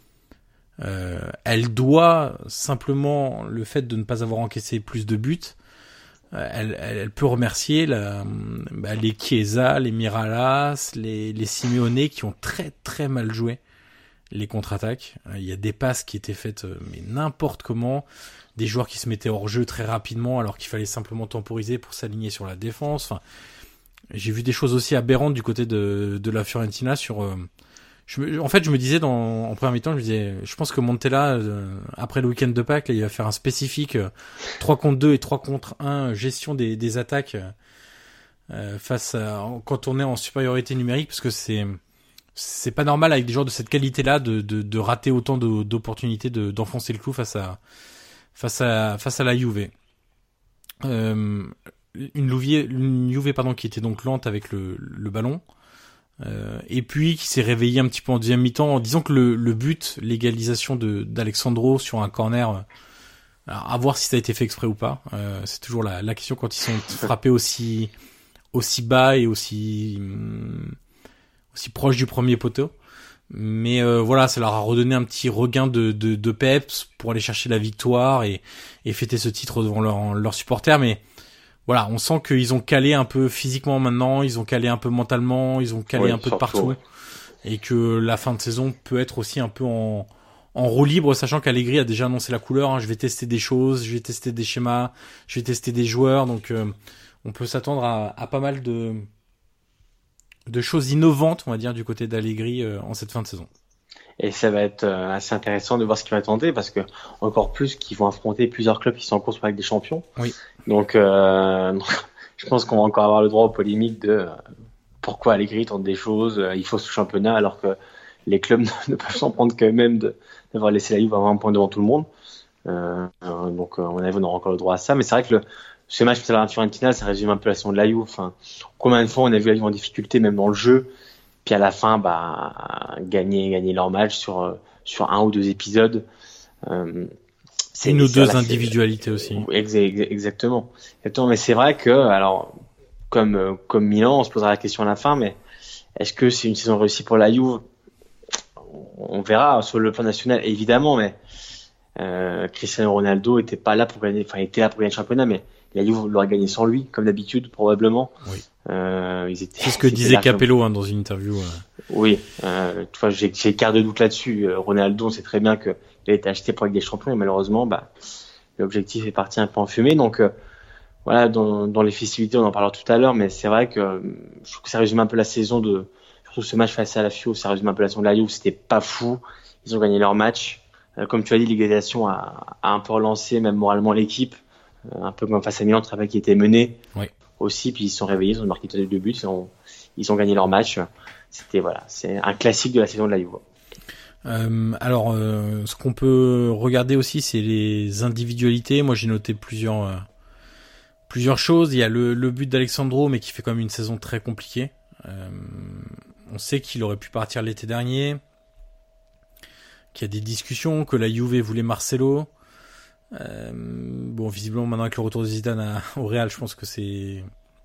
A: Euh, elle doit simplement le fait de ne pas avoir encaissé plus de buts. Euh, elle, elle, elle peut remercier la, bah, les Chiesa, les Miralas, les, les Simeone qui ont très très mal joué les contre-attaques. Il euh, y a des passes qui étaient faites euh, mais n'importe comment, des joueurs qui se mettaient hors jeu très rapidement alors qu'il fallait simplement temporiser pour s'aligner sur la défense. Enfin, j'ai vu des choses aussi aberrantes du côté de, de la Fiorentina sur euh, Je me, en fait, je me disais dans, en première mi-temps, je me disais, je pense que Montella, euh, après le week-end de Pâques, là, il va faire un spécifique euh, trois contre deux et trois contre un, gestion des, des attaques euh, face à, quand on est en supériorité numérique, parce que c'est, c'est pas normal avec des joueurs de cette qualité-là de, de, de rater autant de, d'opportunités de, d'enfoncer le clou face à, face à, face à la Juve. Euh, une Juve, une Juve, pardon, qui était donc lente avec le, le ballon. Euh, et puis qui s'est réveillé un petit peu en deuxième mi-temps en disant que le, le but, l'égalisation de d'Alexandro sur un corner, alors à voir si ça a été fait exprès ou pas, euh, c'est toujours la, la question quand ils sont frappés aussi aussi bas et aussi aussi proche du premier poteau. Mais euh, voilà, ça leur a redonné un petit regain de, de, de peps pour aller chercher la victoire et, et fêter ce titre devant leurs leurs supporters. Mais voilà, on sent qu'ils ont calé un peu physiquement maintenant, ils ont calé un peu mentalement, ils ont calé ouais, un peu de partout. Ouais. Et que la fin de saison peut être aussi un peu en, en roue libre, sachant qu'Allegri a déjà annoncé la couleur. Hein, je vais tester des choses, je vais tester des schémas, je vais tester des joueurs. Donc euh, on peut s'attendre à, à pas mal de... de choses innovantes, on va dire, du côté d'Allegri euh, en cette fin de saison.
F: Et ça va être euh, assez intéressant de voir ce qui va tenter, parce que encore plus qu'ils vont affronter plusieurs clubs qui sont en course pour avec des champions.
A: Oui.
F: Donc, euh, je pense qu'on va encore avoir le droit aux polémiques de euh, pourquoi Allegri tente des choses, euh, il faut ce championnat, alors que les clubs ne peuvent s'en prendre qu'eux-mêmes de, d'avoir laissé la Juve avoir un point devant tout le monde. Euh, euh, donc, euh, on on aura encore le droit à ça. Mais c'est vrai que le, ce match face à la Fiorentina, ça résume un peu la saison de la Juve. Enfin, combien de fois on a vu la Juve en difficulté, même dans le jeu, puis à la fin, bah, gagner, gagner leur match sur sur un ou deux épisodes. Euh,
A: c'est une ou deux individualités aussi.
F: Exactement, exactement. Mais c'est vrai que, alors, comme comme Milan, on se posera la question à la fin, mais est-ce que c'est une saison réussie pour la Juve? On verra sur le plan national, évidemment, mais euh, Cristiano Ronaldo était pas là pour gagner, enfin, il était là pour gagner le championnat, mais la Juve l'aurait gagné sans lui, comme d'habitude, probablement.
A: Oui.
F: Euh, ils étaient,
A: c'est ce que disait Capello hein, dans une interview. Euh.
F: Oui, euh, tu vois, j'ai, j'ai quart de doute là-dessus. Euh, Ronaldo, on sait très bien qu'il a été acheté pour être des champions, et malheureusement, bah, l'objectif est parti un peu en fumée. Donc, euh, voilà, dans, dans les festivités, on en parlera tout à l'heure, mais c'est vrai que euh, je trouve que ça résume un peu la saison de, surtout ce match face à la Fio, ça résume un peu la saison de la Juve. C'était pas fou. Ils ont gagné leur match. Euh, comme tu as dit, l'égalisation a, a un peu relancé, même moralement, l'équipe. Un peu comme face à Milan, le travail qui était mené
A: oui.
F: aussi, puis ils se sont réveillés, ils ont marqué deux buts, ils ont, ils ont gagné leur match. C'était voilà, c'est un classique de la saison de la Juve.
A: Euh, alors, euh, ce qu'on peut regarder aussi, c'est les individualités. Moi, j'ai noté plusieurs euh, plusieurs choses. Il y a le, le but d'Alexandro, mais qui fait quand même une saison très compliquée. Euh, on sait qu'il aurait pu partir l'été dernier, qu'il y a des discussions, que la Juve voulait Marcelo. Euh, bon, visiblement maintenant avec le retour de Zidane à, au Real, je pense que c'est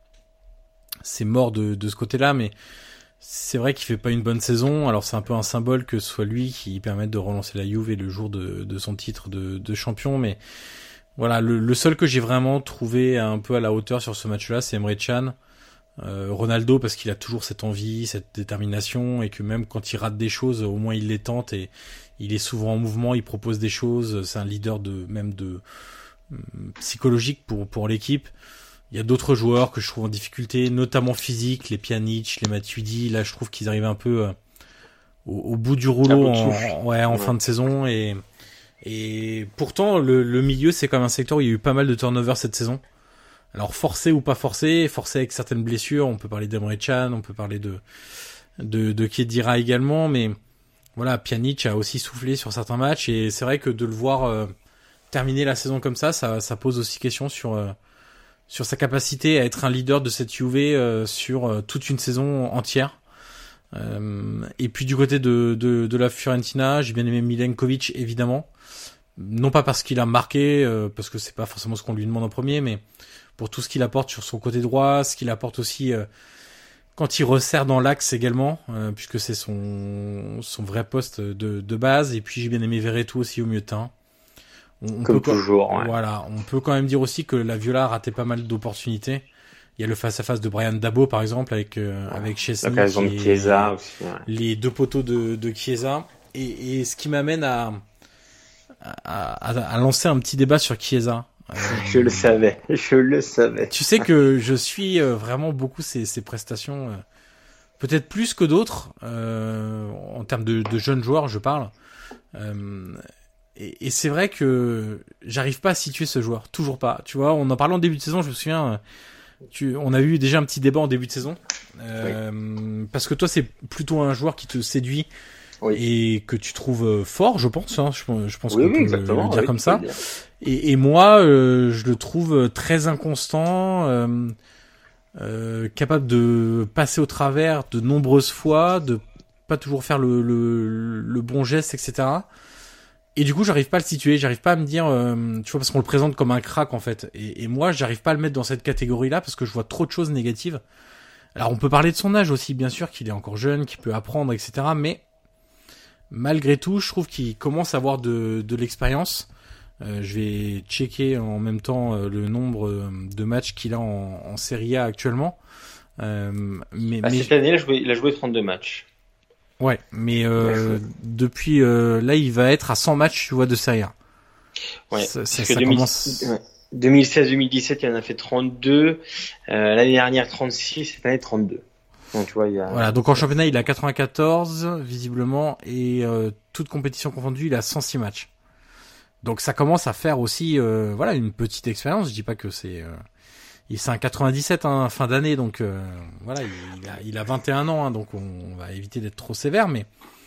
A: c'est mort de, de ce côté-là, mais c'est vrai qu'il fait pas une bonne saison. Alors c'est un peu un symbole que ce soit lui qui permette de relancer la Juve le jour de, de son titre de, de champion, mais voilà, le, le seul que j'ai vraiment trouvé un peu à la hauteur sur ce match-là, c'est Emre Can. Euh, Ronaldo, parce qu'il a toujours cette envie, cette détermination, et que même quand il rate des choses, au moins il les tente et il est souvent en mouvement, il propose des choses. C'est un leader de même de euh, psychologique pour pour l'équipe. Il y a d'autres joueurs que je trouve en difficulté, notamment physique, les Pjanic, les Matuidi. Là, je trouve qu'ils arrivent un peu euh, au, au bout du rouleau en, en, ouais, en ouais. fin de saison. Et et pourtant, le, le milieu, c'est quand même un secteur où il y a eu pas mal de turnover cette saison. Alors forcé ou pas forcé, forcé avec certaines blessures, on peut parler d'Emre Can, on peut parler de de, de Khedira également, mais voilà, Pjanic a aussi soufflé sur certains matchs, et c'est vrai que de le voir euh, terminer la saison comme ça, ça, ça pose aussi question sur euh, sur sa capacité à être un leader de cette Juve euh, sur euh, toute une saison entière. Euh, et puis du côté de, de de la Fiorentina, j'ai bien aimé Milenkovic évidemment, non pas parce qu'il a marqué, euh, parce que c'est pas forcément ce qu'on lui demande en premier, mais pour tout ce qu'il apporte sur son côté droit, ce qu'il apporte aussi euh, quand il resserre dans l'axe également, euh, puisque c'est son son vrai poste de, de base. Et puis j'ai bien aimé Verretou aussi au milieu de terrain. On, on
F: Comme
A: peut,
F: toujours. Ouais.
A: Voilà, on peut quand même dire aussi que la Viola a raté pas mal d'opportunités. Il y a le face à face de Brian Dabo par exemple avec euh, ouais, avec Chesney,
F: l'occasion de Chiesa aussi. Ouais.
A: Les deux poteaux de de Chiesa. Et, et ce qui m'amène à à, à à lancer un petit débat sur Chiesa.
F: Euh, je le savais, je le savais.
A: Tu sais que je suis euh, vraiment beaucoup ces, ces prestations, euh, peut-être plus que d'autres, euh, en termes de, de jeunes joueurs, je parle. Euh, et, et c'est vrai que j'arrive pas à situer ce joueur, toujours pas. Tu vois, on en parlant en début de saison, je me souviens, tu, on a eu déjà un petit débat en début de saison, euh, oui. Parce que toi, c'est plutôt un joueur qui te séduit. Oui. Et que tu trouves fort, je pense. Hein, je, je pense
F: oui,
A: qu'on
F: oui,
A: peut le dire
F: oui,
A: comme ça. Dire. Et, et moi, euh, je le trouve très inconstant, euh, euh, capable de passer au travers de nombreuses fois, de pas toujours faire le, le, le bon geste, et cetera. Et du coup, j'arrive pas à le situer, j'arrive pas à me dire, euh, tu vois, parce qu'on le présente comme un crack en fait. Et, et moi, j'arrive pas à le mettre dans cette catégorie-là parce que je vois trop de choses négatives. Alors, on peut parler de son âge aussi, bien sûr, qu'il est encore jeune, qu'il peut apprendre, et cetera. Mais malgré tout, je trouve qu'il commence à avoir de, de l'expérience. Euh, je vais checker en même temps euh, le nombre de matchs qu'il a en, en Serie A actuellement. Euh, mais,
F: bah,
A: mais...
F: Cette année, il a joué, il a joué trente-deux matchs.
A: Ouais, mais euh, depuis euh, là, il va être à cent matchs, tu vois, de Serie A.
F: Ouais.
A: Ça, ça,
F: parce
A: ça
F: que deux mille,
A: commence.
F: ouais. deux mille seize deux mille dix-sept, il en a fait trente-deux. Euh, l'année dernière, trente-six. Cette année, trente-deux. Donc, tu vois, il y a...
A: Voilà, donc en championnat, il a quatre-vingt-quatorze, visiblement, et euh, toute compétition confondue, il a cent six matchs. Donc ça commence à faire aussi, euh, voilà, une petite expérience. Je dis pas que c'est... Euh... Il c'est un quatre-vingt-dix-sept hein, fin d'année, donc euh, voilà, il, il, a, il a vingt et un ans, hein, donc on, on va éviter d'être trop sévère, mais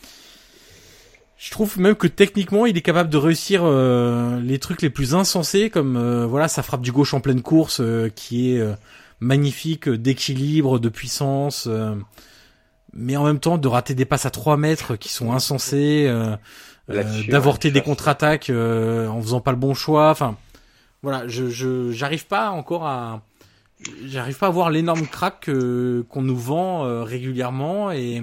A: je trouve même que techniquement, il est capable de réussir euh, les trucs les plus insensés, comme euh, voilà sa frappe du gauche en pleine course, euh, qui est euh, magnifique, d'équilibre, de puissance, euh, mais en même temps de rater des passes à trois mètres qui sont insensées, euh, euh, d'avorter ouais, des contre-attaques euh, en faisant pas le bon choix, enfin voilà, je je j'arrive pas encore à j'arrive pas à voir l'énorme crack que, qu'on nous vend euh, régulièrement et,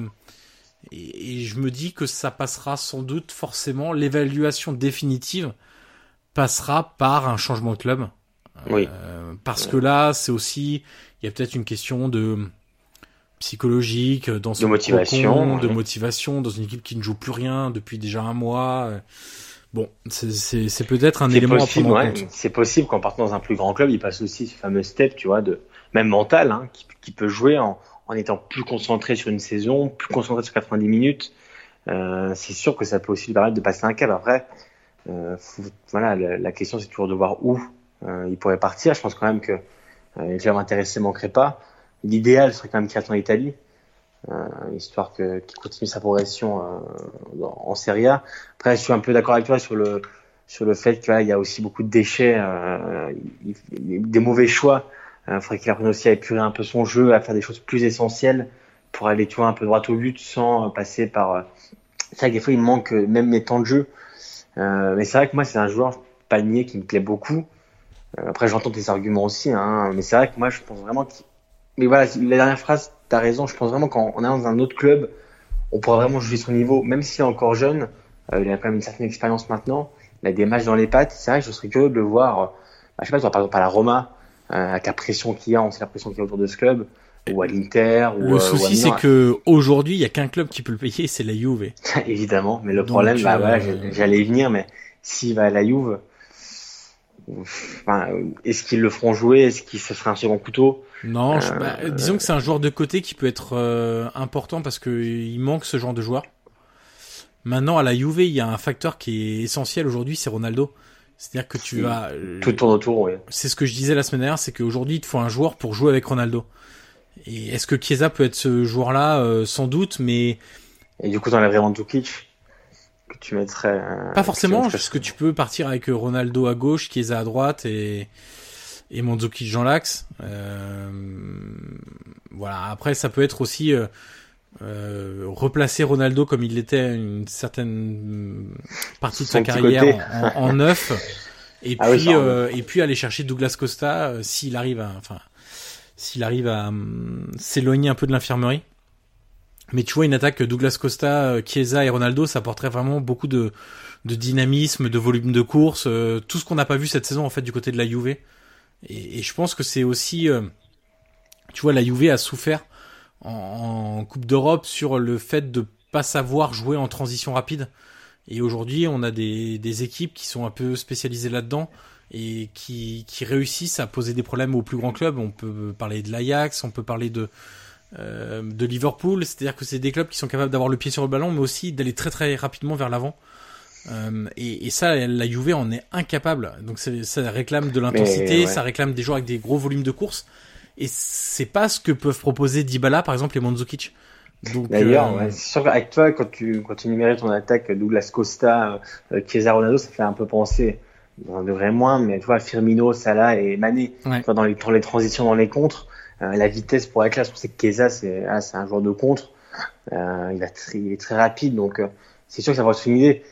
A: et et je me dis que ça passera sans doute forcément, l'évaluation définitive passera par un changement de club.
F: Oui.
A: Euh, parce que là, c'est aussi il y a peut-être une question de psychologique dans ce
F: de motivation,
A: cocon,
F: ouais.
A: de motivation dans une équipe qui ne joue plus rien depuis déjà un mois. Bon, c'est, c'est, c'est peut-être un
F: c'est
A: élément
F: possible,
A: à prendre en
F: ouais.
A: compte.
F: C'est possible qu'en partant dans un plus grand club, il passe aussi ce fameux step, tu vois, de même mental, hein, qui, qui peut jouer en, en étant plus concentré sur une saison, plus concentré sur quatre-vingt-dix minutes. Euh, c'est sûr que ça peut aussi lui permettre de passer un cap. Après, euh, faut, voilà, la, la question c'est toujours de voir où euh, il pourrait partir. Je pense quand même que euh, les clubs intéressés manqueraient pas. L'idéal serait quand même qu'il reste en Italie. Euh, histoire que qu'il continue sa progression euh, en Serie A. Après, je suis un peu d'accord avec toi sur le sur le fait qu'il voilà, y a aussi beaucoup de déchets, euh, il, il, des mauvais choix. Il euh, faudrait qu'il apprenne aussi à épurer un peu son jeu, à faire des choses plus essentielles pour aller, tu vois, un peu droit au but sans passer par. Euh... C'est vrai que des fois, il me manque même les temps de jeu. Euh, mais c'est vrai que moi, c'est un joueur panier qui me plaît beaucoup. Euh, après, j'entends tes arguments aussi, hein, mais c'est vrai que moi, je pense vraiment qu'il. Mais voilà, la dernière phrase. T'as raison, je pense vraiment qu'en allant dans un autre club, on pourra vraiment juger son niveau, même s'il est encore jeune, euh, il a quand même une certaine expérience maintenant, il a des matchs dans les pattes, c'est vrai que je serais curieux de le voir, euh, bah, je sais pas, par exemple à la Roma, euh, avec la pression qu'il y a, on sait la pression qu'il y a autour de ce club, ou à l'Inter, ou
A: le
F: euh,
A: souci
F: ou à Milan.
A: C'est que aujourd'hui il y a qu'un club qui peut le payer, c'est la Juve.
F: Évidemment, mais le
A: Donc,
F: problème, bah
A: euh...
F: voilà, j'allais y venir, mais s'il va à la Juve, enfin, est-ce qu'ils le feront jouer, est-ce qu'il se fera un second couteau?
A: Non,
F: euh,
A: je, bah, disons que c'est un joueur de côté qui peut être euh, important parce que il manque ce genre de joueur. Maintenant, à la Juve, il y a un facteur qui est essentiel aujourd'hui, c'est Ronaldo. C'est-à-dire que tu vas...
F: Tout tourne autour, oui.
A: C'est ce que je disais la semaine dernière, c'est qu'aujourd'hui, il te faut un joueur pour jouer avec Ronaldo. Et est-ce que Chiesa peut être ce joueur-là? euh, Sans doute, mais...
F: Et du coup, t'enlèverais Mandzukic que tu mettrais... Euh,
A: Pas forcément,
F: que
A: parce que tu peux partir avec Ronaldo à gauche, Chiesa à droite et... et Mandzukic dans l'axe. Euh... Voilà. Après, ça peut être aussi euh, euh, replacer Ronaldo comme il l'était une certaine partie de
F: Son
A: sa carrière en, en, en neuf, et
F: ah
A: puis
F: oui,
A: euh, et puis aller chercher Douglas Costa euh, s'il arrive à, enfin, s'il arrive à um, s'éloigner un peu de l'infirmerie. Mais tu vois, une attaque Douglas Costa, Chiesa et Ronaldo, ça apporterait vraiment beaucoup de, de dynamisme, de volume de course, euh, tout ce qu'on n'a pas vu cette saison en fait du côté de la Juve. Et, et je pense que c'est aussi, euh, tu vois, la Juve a souffert en, en Coupe d'Europe sur le fait de pas savoir jouer en transition rapide. Et aujourd'hui, on a des, des équipes qui sont un peu spécialisées là-dedans et qui, qui réussissent à poser des problèmes aux plus grands clubs. On peut parler de l'Ajax, on peut parler de euh, de Liverpool. C'est-à-dire que c'est des clubs qui sont capables d'avoir le pied sur le ballon, mais aussi d'aller très très rapidement vers l'avant. Euh, et, et ça, la Juve en est incapable. Donc c'est, ça réclame de l'intensité, ouais. Ça réclame des joueurs avec des gros volumes de course. Et c'est pas ce que peuvent proposer Dybala, par exemple, et Mandzukic. Donc,
F: D'ailleurs,
A: euh...
F: ouais, c'est sûr qu'avec toi, quand tu quand tu numérais ton attaque Douglas Costa, euh, Chiesa, Ronaldo, ça fait un peu penser, on devrait moins, mais tu vois Firmino, Salah et Mané,
A: ouais.
F: Tu vois, dans les dans les transitions, dans les contres, euh, la vitesse pour être là, je sais que Chiesa c'est ah, c'est un joueur de contre, euh, il, a très, il est très rapide, donc euh, c'est sûr que ça va être une idée.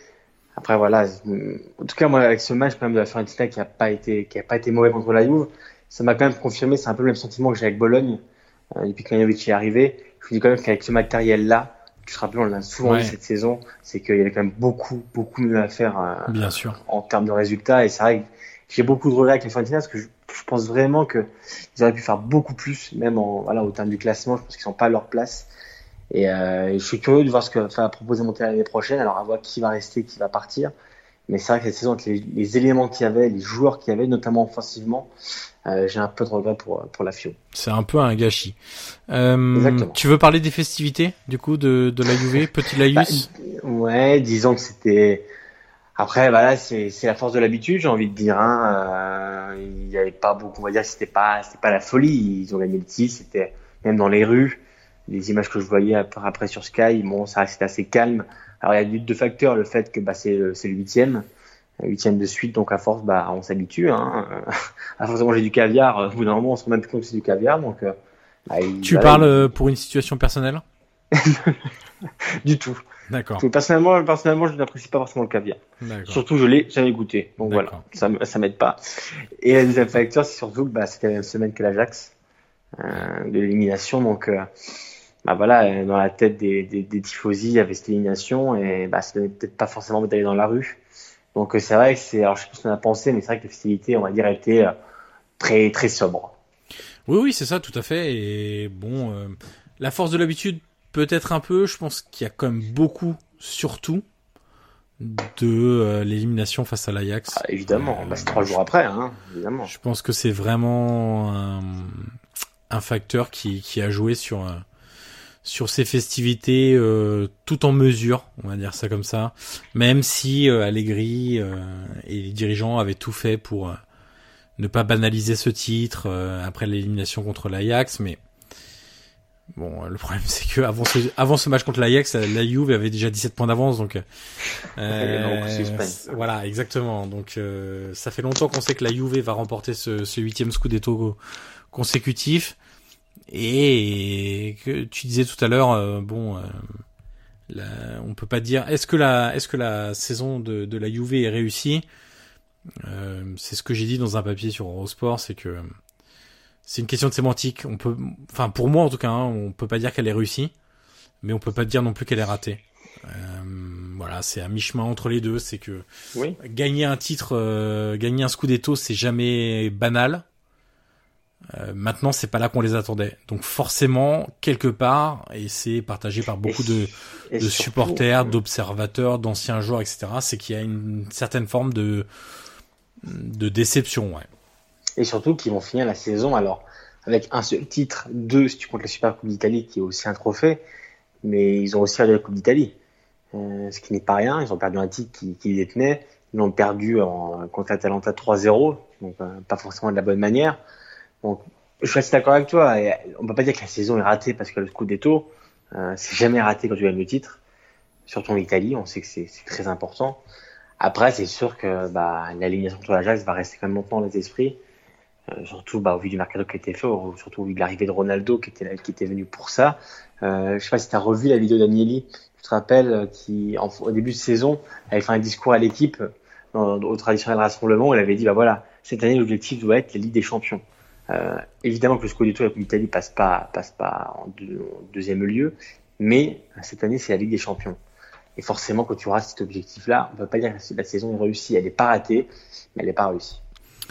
F: Après voilà, en tout cas moi avec ce match quand même de la Fiorentina qui a pas été qui a pas été mauvais contre la Juve, ça m'a quand même confirmé, c'est un peu le même sentiment que j'ai avec Bologne euh, depuis que Mitrovic est arrivé. Je vous dis quand même qu'avec ce matériel là, tu te rappelles, on l'a souvent
A: Ouais.
F: vu cette saison, c'est qu'il y avait quand même beaucoup beaucoup mieux à faire euh,
A: Bien sûr.
F: en termes de résultats, et c'est vrai que j'ai beaucoup de regrets avec la Fiorentina parce que je, je pense vraiment que ils auraient pu faire beaucoup plus, même en voilà au terme du classement, je pense qu'ils sont pas à leur place. Et, euh, et je suis curieux de voir ce que va proposer Montréal l'année prochaine. Alors à voir qui va rester, qui va partir. Mais c'est vrai que cette saison, avec les, les éléments qu'il y avait, les joueurs qu'il y avait, notamment offensivement, euh, j'ai un peu de regret pour pour la Fio.
A: C'est un peu un gâchis. Euh,
F: Exactement.
A: tu veux parler des festivités du coup de de la Juve, petit Laïus?
F: Bah, ouais, disons que c'était. Après, voilà, c'est c'est la force de l'habitude, j'ai envie de dire. Hein. Euh, il y avait pas beaucoup, on va dire, que c'était pas c'était pas la folie. Ils ont gagné le titre, c'était même dans les rues. Les images que je voyais après, après sur Sky, bon, ça restait assez calme. Alors il y a deux facteurs, le fait que bah c'est le, c'est le huitième, le huitième de suite, donc à force bah on s'habitue. Hein. À force de manger du caviar, au bout d'un moment on se rend même plus compte que c'est du caviar, donc. Euh, bah, il,
A: Tu
F: voilà,
A: parles
F: il...
A: euh, pour une situation personnelle?
F: Du tout.
A: D'accord.
F: Tout. Personnellement, personnellement, je n'apprécie pas forcément le caviar.
A: D'accord.
F: Surtout, je l'ai jamais goûté, donc
A: D'accord.
F: voilà, ça ça m'aide pas. Et le deuxième facteur, c'est surtout que bah c'était la même semaine que l'Ajax euh, de l'élimination, donc. Euh, Bah voilà, dans la tête des, des, des tifosi, il y avait cette élimination et bah ça donnait peut-être pas forcément d'aller dans la rue. Donc c'est vrai que c'est, alors je sais pas ce qu'on a pensé, mais c'est vrai que les festivités, on va dire, étaient très très sobres.
A: Oui, oui, c'est ça, tout à fait. Et bon, euh, la force de l'habitude, peut-être un peu. Je pense qu'il y a quand même beaucoup, surtout, de euh, l'élimination face à l'Ajax.
F: Ah, évidemment,
A: Euh,
F: bah, c'est trois jours après, hein, évidemment.
A: Je pense que c'est vraiment un, un facteur qui, qui a joué sur euh, sur ces festivités euh, tout en mesure, on va dire ça comme ça. Même si euh, Allegri euh, et les dirigeants avaient tout fait pour euh, ne pas banaliser ce titre euh, après l'élimination contre l'Ajax, mais bon, le problème c'est que avant ce, avant ce match contre l'Ajax, la Juve avait déjà dix-sept points d'avance, donc euh,
F: suspense.
A: voilà, exactement. Donc euh, ça fait longtemps qu'on sait que la Juve va remporter ce, ce huitième Scudetto consécutif, et que tu disais tout à l'heure, euh, bon, euh, la, on peut pas dire est-ce que la est-ce que la saison de, de la Juve est réussie. Euh, c'est ce que j'ai dit dans un papier sur Eurosport, c'est que c'est une question de sémantique. On peut, enfin pour moi en tout cas, hein, on peut pas dire qu'elle est réussie, mais on peut pas dire non plus qu'elle est ratée. Euh, voilà, c'est à mi-chemin entre les deux. C'est que
F: Oui.
A: gagner un titre, euh, gagner un Scudetto, c'est jamais banal. Euh, maintenant, c'est pas là qu'on les attendait. Donc forcément, quelque part, et c'est partagé par beaucoup de,
F: Et
A: de
F: surtout,
A: supporters, d'observateurs, d'anciens joueurs, et cetera, c'est qu'il y a une certaine forme de de déception, ouais.
F: Et surtout qu'ils vont finir la saison alors avec un seul titre, deux si tu comptes la Super Coupe d'Italie qui est aussi un trophée, mais ils ont aussi perdu la Coupe d'Italie, euh, ce qui n'est pas rien. Ils ont perdu un titre qui, qui les détenait, ils l'ont perdu en, contre l'Atalanta trois zéro, donc euh, pas forcément de la bonne manière. Donc je suis assez d'accord avec toi, et on peut pas dire que la saison est ratée parce que le Scudetto, euh, c'est jamais raté quand tu gagnes le titre, surtout en Italie, on sait que c'est, c'est très important. Après, c'est sûr que bah, l'alignation contre l'Ajax va rester quand même longtemps dans les esprits, euh, surtout bah, au vu du mercato qui a été fait, ou surtout au vu de l'arrivée de Ronaldo qui était, là, qui était venu pour ça. Euh, je sais pas si tu as revu la vidéo d'Agnelli, tu te rappelles, qui en, au début de saison avait fait un discours à l'équipe dans, au traditionnel rassemblement où il avait dit bah voilà, cette année l'objectif doit être la Ligue des Champions. Euh, évidemment que le Scudetto et la Coupe d'Italie passe pas, passe pas en, deux, en deuxième lieu, mais cette année c'est la Ligue des Champions. Et forcément, quand tu auras cet objectif-là, on peut pas dire que la saison est réussie. Elle n'est pas ratée, mais elle n'est pas réussie.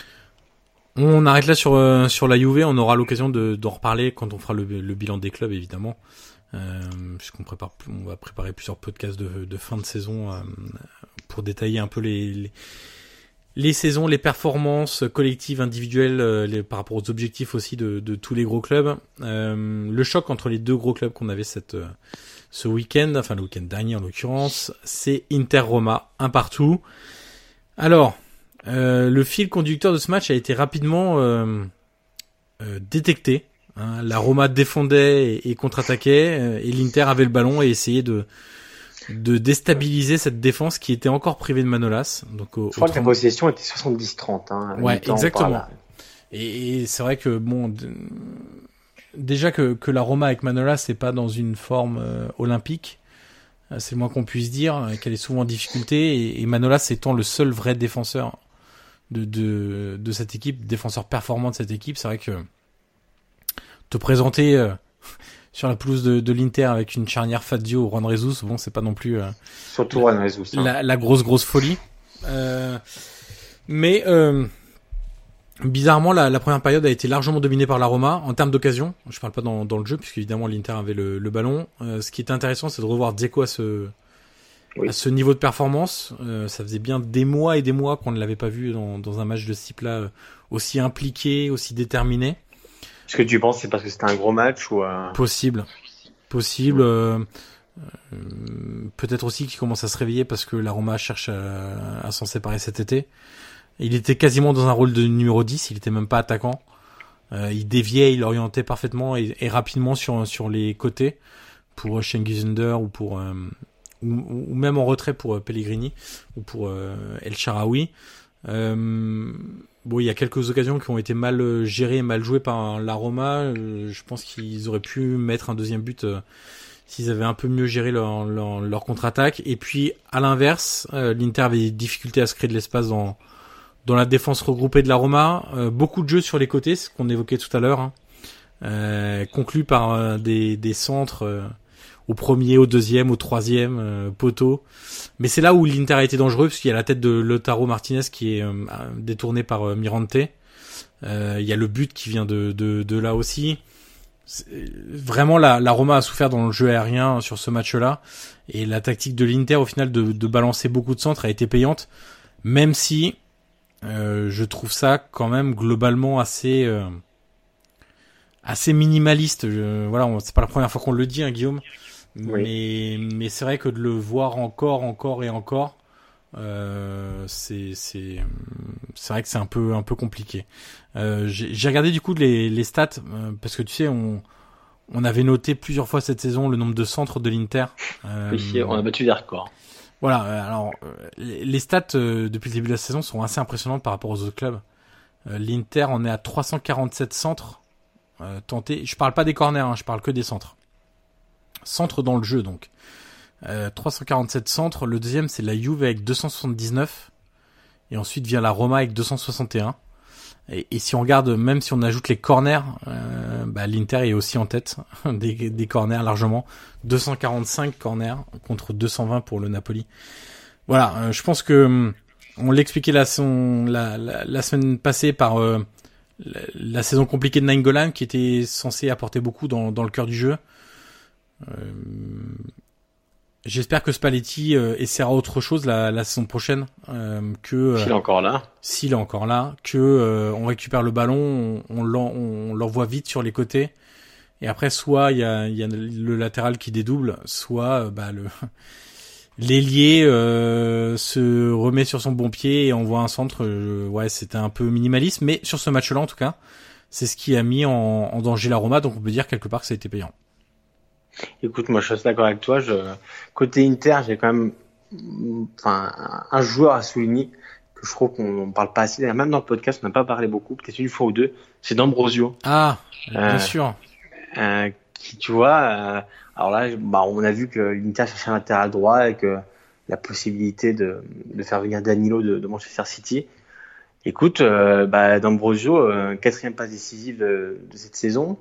A: On arrête là sur euh, sur la Juve. On aura l'occasion de d'en reparler quand on fera le, le bilan des clubs, évidemment, euh, puisqu'on prépare, on va préparer plusieurs podcasts de, de fin de saison euh, pour détailler un peu les, les les saisons, les performances collectives, individuelles, euh, les, par rapport aux objectifs aussi de de tous les gros clubs. Euh, le choc entre les deux gros clubs qu'on avait cette euh, ce week-end, enfin le week-end dernier en l'occurrence, c'est Inter-Roma, un partout. Alors, euh, le fil conducteur de ce match a été rapidement euh, euh, détecté. Hein. La Roma défendait et, et contre-attaquait, euh, et l'Inter avait le ballon et essayait de de déstabiliser cette défense qui était encore privée de Manolas. Donc, au,
F: Je crois
A: au
F: que la possession était soixante-dix trente. Hein,
A: ouais, exactement. Et, et c'est vrai que bon. De, Déjà que, que la Roma avec Manolas c'est pas dans une forme euh, olympique, c'est le moins qu'on puisse dire, qu'elle est souvent en difficulté, et, et Manolas étant le seul vrai défenseur de, de, de cette équipe, défenseur performant de cette équipe, c'est vrai que te présenter euh, sur la pelouse de, de l'Inter avec une charnière Fazio ou Juan Jesus, bon, c'est pas non plus euh,
F: surtout Juan Jesus, hein.
A: la, la grosse grosse folie. Euh, mais euh, bizarrement, la, la première période a été largement dominée par la Roma en termes d'occasion. Je parle pas dans, dans le jeu, puisque évidemment l'Inter avait le, le ballon. Euh, ce qui est intéressant, c'est de revoir Dzeko à ce oui. à ce niveau de performance. Euh, ça faisait bien des mois et des mois qu'on ne l'avait pas vu dans, dans un match de ce type-là, aussi impliqué, aussi déterminé.
F: Est-ce que tu penses que c'est parce que c'était un gros match ou euh...
A: Possible, possible. Euh, euh, peut-être aussi qu'il commence à se réveiller parce que la Roma cherche à, à s'en séparer cet été. Il était quasiment dans un rôle de numéro dix, il était même pas attaquant. Euh, il déviait, il orientait parfaitement et, et rapidement sur sur les côtés pour Schengizunder ou pour euh, ou, ou même en retrait pour euh, Pellegrini ou pour euh, El Shaarawy. Euh, bon, il y a quelques occasions qui ont été mal gérées, mal jouées par la Roma. Euh, je pense qu'ils auraient pu mettre un deuxième but euh, s'ils avaient un peu mieux géré leur, leur, leur contre-attaque. Et puis, à l'inverse, euh, l'Inter avait des difficultés à se créer de l'espace dans dans la défense regroupée de la Roma. Euh, beaucoup de jeux sur les côtés, ce qu'on évoquait tout à l'heure, hein, euh, conclu par euh, des, des centres euh, au premier, au deuxième, au troisième euh, poteau. Mais c'est là où l'Inter a été dangereux, parce qu'il y a la tête de Lautaro Martinez qui est euh, détournée par euh, Mirante. Euh, il y a le but qui vient de, de, de là aussi. C'est, vraiment, la, la Roma a souffert dans le jeu aérien sur ce match-là. Et la tactique de l'Inter, au final, de, de balancer beaucoup de centres a été payante. Même si euh, je trouve ça quand même globalement assez... Euh, assez minimaliste. Je, voilà, on, c'est pas la première fois qu'on le dit, hein, Guillaume. Oui. Mais, mais c'est vrai que de le voir encore, encore et encore, euh, c'est, c'est, c'est vrai que c'est un peu, un peu compliqué. Euh, j'ai, j'ai regardé du coup les, les stats, euh, parce que tu sais, on, on avait noté plusieurs fois cette saison le nombre de centres de l'Inter.
F: Euh, oui, on a battu des records.
A: Voilà, alors, les, les stats euh, depuis le début de la saison sont assez impressionnantes par rapport aux autres clubs. Euh, L'Inter en est à trois cent quarante-sept centres euh, tentés. Je parle pas des corners, hein, je parle que des centres. Centre dans le jeu, donc. Euh, trois cent quarante-sept centres. Le deuxième, c'est la Juve avec deux cent soixante-dix-neuf. Et ensuite vient la Roma avec deux cent soixante et un. Et, et si on regarde, même si on ajoute les corners, euh, bah, l'Inter est aussi en tête des, des corners largement. deux cent quarante-cinq corners contre deux cent vingt pour le Napoli. Voilà, euh, je pense que on l'expliquait la, son, la, la, la semaine passée par euh, la, la saison compliquée de Nainggolan qui était censée apporter beaucoup dans, dans le cœur du jeu. Euh, j'espère que Spalletti euh, essaiera autre chose la, la saison prochaine, euh, que euh,
F: s'il est encore là,
A: s'il est encore là, que euh, on récupère le ballon, on, on, l'en, on l'envoie vite sur les côtés, et après soit il y a, y a le latéral qui dédouble, soit euh, bah le l'ailier euh, se remet sur son bon pied et envoie un centre. Euh, ouais, c'était un peu minimaliste, mais sur ce match-là en tout cas, c'est ce qui a mis en, en danger la Roma, donc on peut dire quelque part que ça a été payant.
F: Écoute, moi je suis d'accord avec toi. Je... Côté Inter, j'ai quand même enfin, un joueur à souligner que je trouve qu'on ne parle pas assez. Même dans le podcast, on n'a pas parlé beaucoup, peut-être une fois ou deux. C'est D'Ambrosio.
A: Ah, bien euh, sûr.
F: Euh, qui, tu vois, euh, alors là, bah, on a vu que l'Inter cherchait un latéral droit et que la possibilité de, de faire venir Danilo de, de Manchester City. Écoute, euh, bah, D'Ambrosio, euh, quatrième passe décisive de, de cette saison.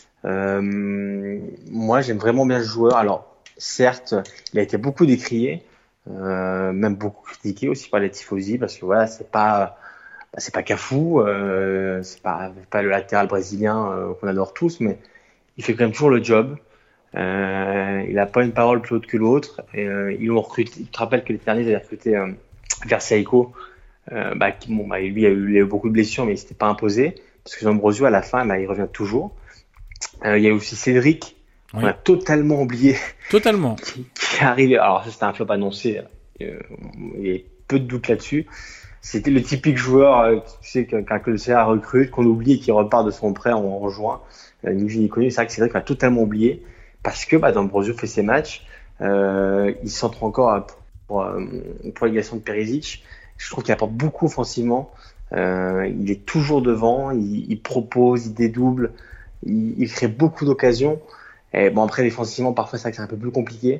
F: Euh, moi, j'aime vraiment bien ce joueur. Alors, certes, il a été beaucoup décrié, euh, même beaucoup critiqué aussi par les tifosi, parce que voilà, c'est pas, bah, c'est pas Cafu, euh, c'est pas, pas le latéral brésilien euh, qu'on adore tous, mais il fait quand même toujours le job. Euh, il a pas une parole plus haute que l'autre. Et, euh, ils l'ont recruté. Tu te rappelles que les derniers avaient recruté euh, Versailles, euh, bah, qui, bon, bah, lui, il a, eu, il a eu beaucoup de blessures, mais il s'était pas imposé, parce que D'Ambrosio à la fin, bah, il revient toujours. Euh, il y a aussi Cédric, oui. On a totalement oublié.
A: Totalement.
F: qui, qui est arrivé. Alors, ça, c'était un flop annoncé. Euh, il y a peu de doute là-dessus. C'était le typique joueur, euh, tu sais, qu'un que le C A recrute, qu'on oublie et qui repart de son prêt en, en juin. Euh, ni vu ni connu. C'est vrai que Cédric a totalement oublié. Parce que, bah, D'Ambrosio fait ses matchs. Euh, il centre encore pour, pour, pour l'égalisation de Perisic. Je trouve qu'il apporte beaucoup offensivement. Euh, il est toujours devant. Il, il propose, il dédouble. Il, il crée beaucoup d'occasions. Et bon, après, défensivement, parfois, c'est vrai que c'est un peu plus compliqué.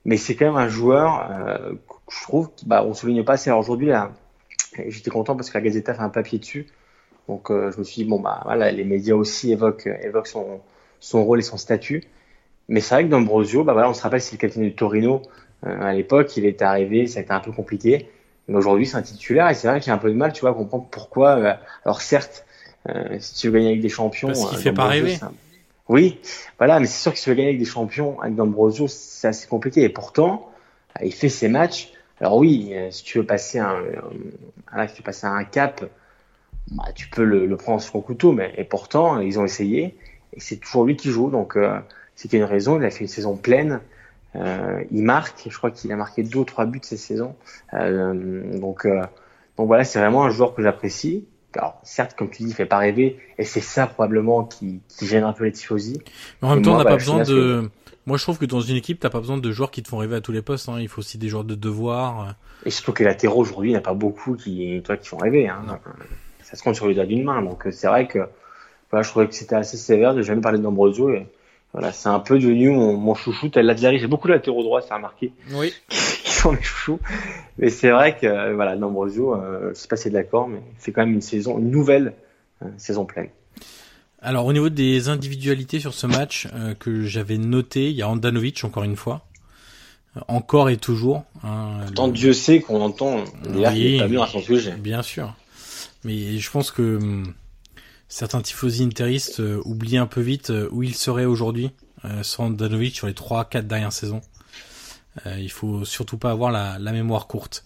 F: mais c'est quand même un joueur, euh, que je trouve, bah, on souligne pas assez. Alors aujourd'hui, là, j'étais content parce que la Gazzetta fait un papier dessus. Donc, euh, je me suis dit, bon, bah, voilà, les médias aussi évoquent, évoquent son, son rôle et son statut. Mais c'est vrai que D'Ambrosio, bah, voilà, on se rappelle, c'est le capitaine du Torino. Euh, à l'époque, il était arrivé, ça a été un peu compliqué. Mais aujourd'hui, c'est un titulaire et c'est vrai que j'ai un peu de mal, tu vois, à comprendre pourquoi. Euh, alors, certes, euh, si tu veux gagner avec des champions.
A: Parce qu'il
F: euh,
A: fait pas rêver.
F: Un... Oui, voilà, mais c'est sûr que si tu veux gagner avec des champions, avec D'Ambrosio, c'est assez compliqué. Et pourtant, il fait ses matchs. Alors oui, euh, si tu veux passer un, un, un, si tu veux passer un cap, bah, tu peux le, le prendre sur ton couteau, mais et pourtant, ils ont essayé et c'est toujours lui qui joue. Donc, euh, c'est qu'il y a une raison. Il a fait une saison pleine. Euh, il marque. Je crois qu'il a marqué deux ou trois buts cette saison. Euh, donc, euh, donc voilà, c'est vraiment un joueur que j'apprécie. Alors, certes, comme tu dis, il fait pas rêver, et c'est ça probablement qui, qui gêne un peu les tifosi.
A: Mais en même
F: et
A: temps,
F: moi,
A: on n'a
F: bah,
A: pas besoin de.
F: que...
A: Moi, je trouve que dans une équipe, t'as pas besoin de joueurs qui te font rêver à tous les postes. Hein. Il faut aussi des joueurs de devoir.
F: Et surtout que les latéraux aujourd'hui, il n'y en a pas beaucoup qui, toi, qui font rêver. Hein.
A: Non.
F: Ça se compte sur les doigts d'une main. Donc c'est vrai que voilà, je trouvais que c'était assez sévère de jamais parler de D'Ambrosio. Et voilà, c'est un peu devenu mon, mon chouchou. Tel Lazzari, j'ai beaucoup de latéraux droits, ça a remarqué.
A: Oui.
F: Qui sont mes chouchous. Mais c'est vrai que voilà, D'Ambrosio, euh, je sais pas si c'est d'accord, mais c'est quand même une saison, une nouvelle euh, saison pleine.
A: Alors au niveau des individualités sur ce match euh, que j'avais noté, il y a Handanovic encore une fois, euh, encore et toujours. Hein,
F: Pourtant
A: le...
F: Dieu sait qu'on entend d'ailleurs
A: oui,
F: qu'il est pas mieux à son sujet.
A: Bien sûr, mais je pense que hum, certains tifosi interistes euh, oublient un peu vite euh, où il serait aujourd'hui euh, sans Handanovic sur les trois quatre dernières saisons. Euh, il faut surtout pas avoir la, la mémoire courte.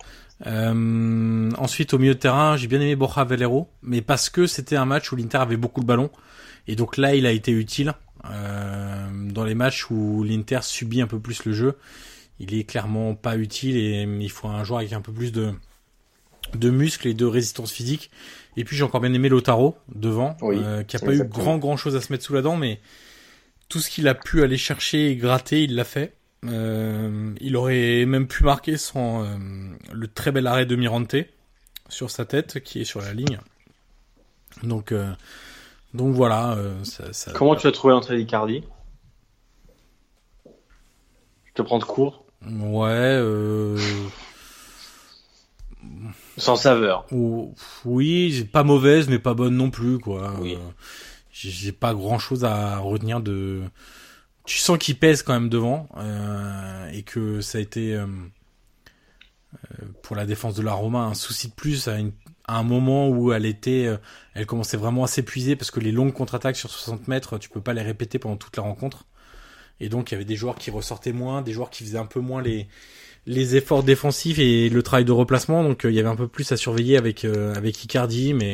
A: Euh, ensuite au milieu de terrain, j'ai bien aimé Borja Valero, mais parce que c'était un match où l'Inter avait beaucoup le ballon. Et donc là, il a été utile euh, dans les matchs où l'Inter subit un peu plus le jeu. Il est clairement pas utile et il faut un joueur avec un peu plus de de muscles et de résistance physique. Et puis j'ai encore bien aimé Lautaro devant,
F: oui,
A: euh, qui a pas
F: exactement.
A: eu grand grand chose à se mettre sous la dent, mais tout ce qu'il a pu aller chercher et gratter, il l'a fait. Euh, il aurait même pu marquer sans euh, le très bel arrêt de Mirante sur sa tête qui est sur la ligne. Donc euh, Donc voilà. Euh, ça, ça...
F: Comment tu as trouvé l'entrée d'Icardi? Je te prends de court.
A: Ouais. Euh...
F: Sans saveur.
A: Ou... Oui, pas mauvaise, mais pas bonne non plus, quoi.
F: Oui.
A: Euh, j'ai pas grand chose à retenir de. Tu sens qu'il pèse quand même devant euh, et que ça a été euh, euh, pour la défense de la Roma un souci de plus à, une, à un moment où elle était, euh, elle commençait vraiment à s'épuiser parce que les longues contre-attaques sur soixante mètres, tu peux pas les répéter pendant toute la rencontre. Et donc il y avait des joueurs qui ressortaient moins, des joueurs qui faisaient un peu moins les les efforts défensifs et le travail de replacement. Donc euh, il y avait un peu plus à surveiller avec euh, avec Icardi, mais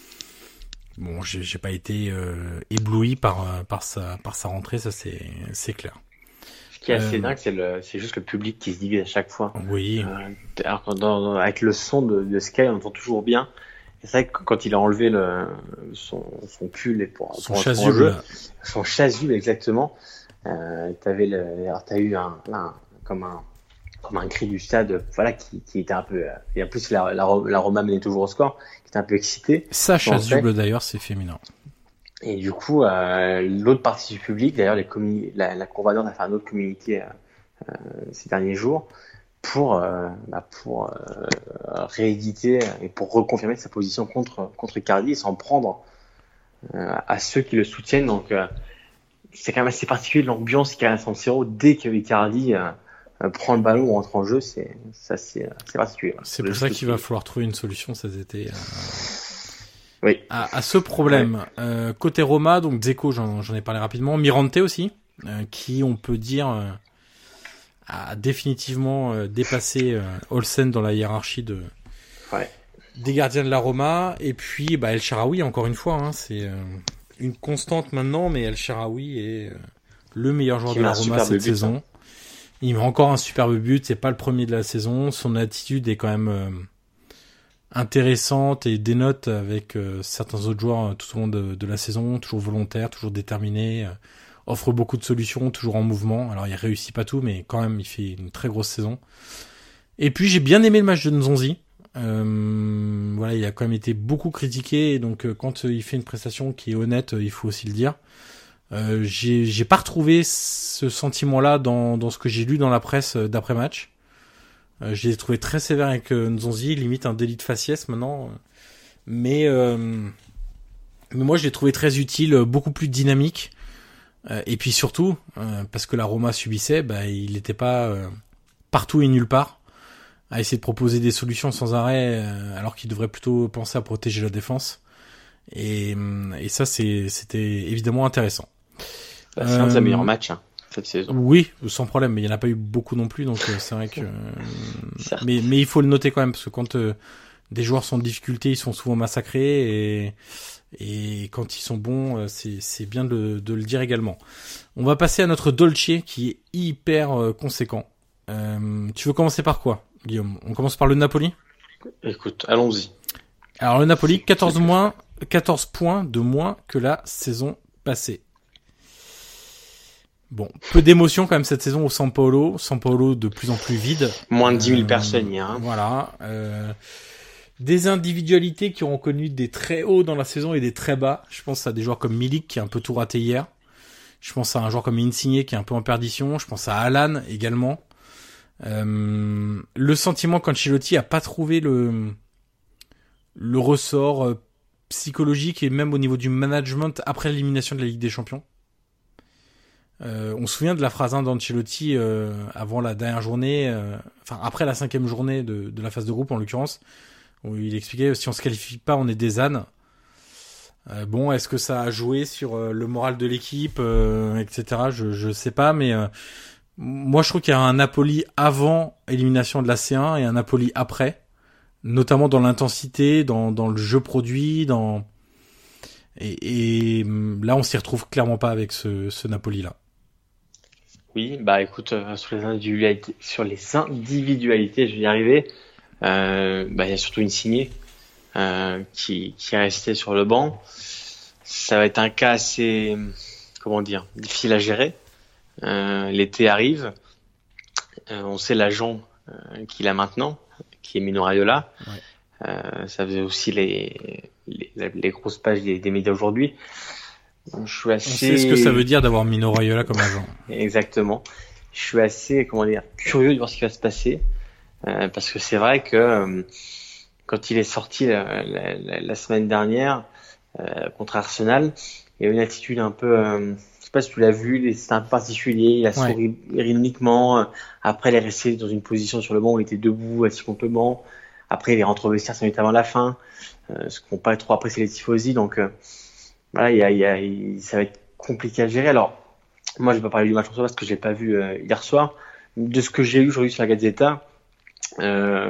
A: bon, j'ai, j'ai pas été euh, ébloui par par sa par sa rentrée, ça c'est c'est clair.
F: Ce qui est assez
A: euh,
F: dingue, c'est le c'est juste le public qui se divise à chaque fois.
A: Oui.
F: Euh, alors dans, dans, avec le son de, de Sky, on entend toujours bien. Et c'est vrai que quand il a enlevé le son son pull et pour
A: son
F: pour
A: chasuble,
F: son chasuble exactement. Euh, t'avais le, alors t'as eu un, là, un comme un comme un cri du stade, voilà, qui, qui était un peu, et en plus la, la, la Roma menait toujours au score, qui était un peu excité.
A: Sa chasuble d'ailleurs, c'est féminin.
F: Et du coup, euh, l'autre partie du public, d'ailleurs, les communi- la, la Courvador a fait un autre communiqué euh, ces derniers jours pour euh, bah, pour euh, rééditer et pour reconfirmer sa position contre contre Icardi et s'en prendre euh, à ceux qui le soutiennent. Donc euh, c'est quand même assez particulier l'ambiance qu'il y a à San Siro dès que Icardi euh, prend le ballon ou rentre en jeu, c'est ça c'est c'est particulier.
A: C'est pour ça qu'il va falloir trouver une solution cet été. Euh...
F: Oui.
A: À, à ce problème, ouais. euh, côté Roma, donc Dzeko, j'en, j'en ai parlé rapidement, Mirante aussi, euh, qui on peut dire euh, a définitivement euh, dépassé euh, Olsen dans la hiérarchie de
F: ouais.
A: des gardiens de la Roma, et puis bah El Shaarawy encore une fois, hein, c'est euh, une constante maintenant, mais El Shaarawy est euh, le meilleur joueur qui de la Roma cette saison. But, hein. Il met encore un superbe but, c'est pas le premier de la saison, son attitude est quand même euh, intéressante et dénote avec euh, certains autres joueurs euh, tout au long de, de la saison, toujours volontaire, toujours déterminé, euh, offre beaucoup de solutions, toujours en mouvement. Alors il réussit pas tout, mais quand même il fait une très grosse saison. Et puis j'ai bien aimé le match de Nzonzi. Euh, voilà, il a quand même été beaucoup critiqué, et donc euh, quand euh, il fait une prestation qui est honnête, euh, il faut aussi le dire. Euh, j'ai, j'ai pas retrouvé ce sentiment-là dans, dans ce que j'ai lu dans la presse d'après-match. Euh, je l'ai trouvé très sévère avec euh, Nzonzi, limite un délit de faciès maintenant. Mais, euh, mais moi, je l'ai trouvé très utile, beaucoup plus dynamique. Euh, et puis surtout, euh, parce que la Roma subissait, bah, il n'était pas euh, partout et nulle part à essayer de proposer des solutions sans arrêt, euh, alors qu'il devrait plutôt penser à protéger la défense. Et, et ça, c'est, c'était évidemment intéressant.
F: Bah, c'est euh, un de ses meilleurs matchs hein, cette saison.
A: Oui, sans problème, mais il n'y en a pas eu beaucoup non plus, donc euh, c'est vrai que. Euh, mais, mais il faut le noter quand même, parce que quand euh, des joueurs sont en difficulté, ils sont souvent massacrés, et, et quand ils sont bons, euh, c'est, c'est bien de, de le dire également. On va passer à notre Dolce, qui est hyper euh, conséquent. Euh, tu veux commencer par quoi, Guillaume? On commence par le Napoli?
F: Écoute, allons-y.
A: Alors le Napoli, quatorze moins, quatorze points de moins que la saison passée. Bon, peu d'émotion quand même cette saison au San Paolo. San Paolo de plus en plus vide.
F: Moins de dix mille
A: euh,
F: personnes hier. Hein.
A: Voilà. Euh, des individualités qui ont connu des très hauts dans la saison et des très bas. Je pense à des joueurs comme Milik qui a un peu tout raté hier. Je pense à un joueur comme Insigne qui est un peu en perdition. Je pense à Alan également. Euh, le sentiment qu'Ancelotti a pas trouvé le le ressort euh, psychologique et même au niveau du management après l'élimination de la Ligue des Champions. Euh, on se souvient de la phrase hein, d'Ancelotti euh, avant la dernière journée, euh, enfin après la cinquième journée de, de la phase de groupe en l'occurrence, où il expliquait si on se qualifie pas, on est des ânes. Euh, bon, est-ce que ça a joué sur euh, le moral de l'équipe, euh, et cetera. Je je sais pas, mais euh, moi je trouve qu'il y a un Napoli avant élimination de la C un et un Napoli après, notamment dans l'intensité, dans dans le jeu produit, dans et, et là on s'y retrouve clairement pas avec ce ce Napoli là.
F: Oui, bah écoute, euh, sur les individualités, sur les individualités, je vais y arriver. Euh, bah il y a surtout Insigne euh, qui qui est resté sur le banc. Ça va être un cas assez, comment dire, difficile à gérer. Euh, l'été arrive, euh, on sait l'agent euh, qu'il a maintenant, qui est Mino Raiola. Ouais. Euh, ça faisait aussi les les, les grosses pages des, des médias aujourd'hui. Je suis assez...
A: On sait ce que ça veut dire d'avoir Mino Raiola comme agent.
F: Exactement. Je suis assez, comment dire, curieux de voir ce qui va se passer, euh, parce que c'est vrai que euh, quand il est sorti la, la, la, la semaine dernière euh, contre Arsenal, il y a une attitude un peu, euh, je sais pas si tu l'as vu, c'est un peu particulier. Il a ouais. souri ironiquement. Après, il est resté dans une position sur le banc où il était debout, assis contre le banc. Après, il est rentré au vestiaire cinq minutes avant la fin, euh, ce qu'on pas trop apprécié les tifosi, donc. Euh, Voilà, il y a, il y a, il, ça va être compliqué à gérer. Alors, moi, je vais pas parler du match en soi parce que je l'ai pas vu euh, hier soir. De ce que j'ai eu aujourd'hui sur la Gazzetta, euh,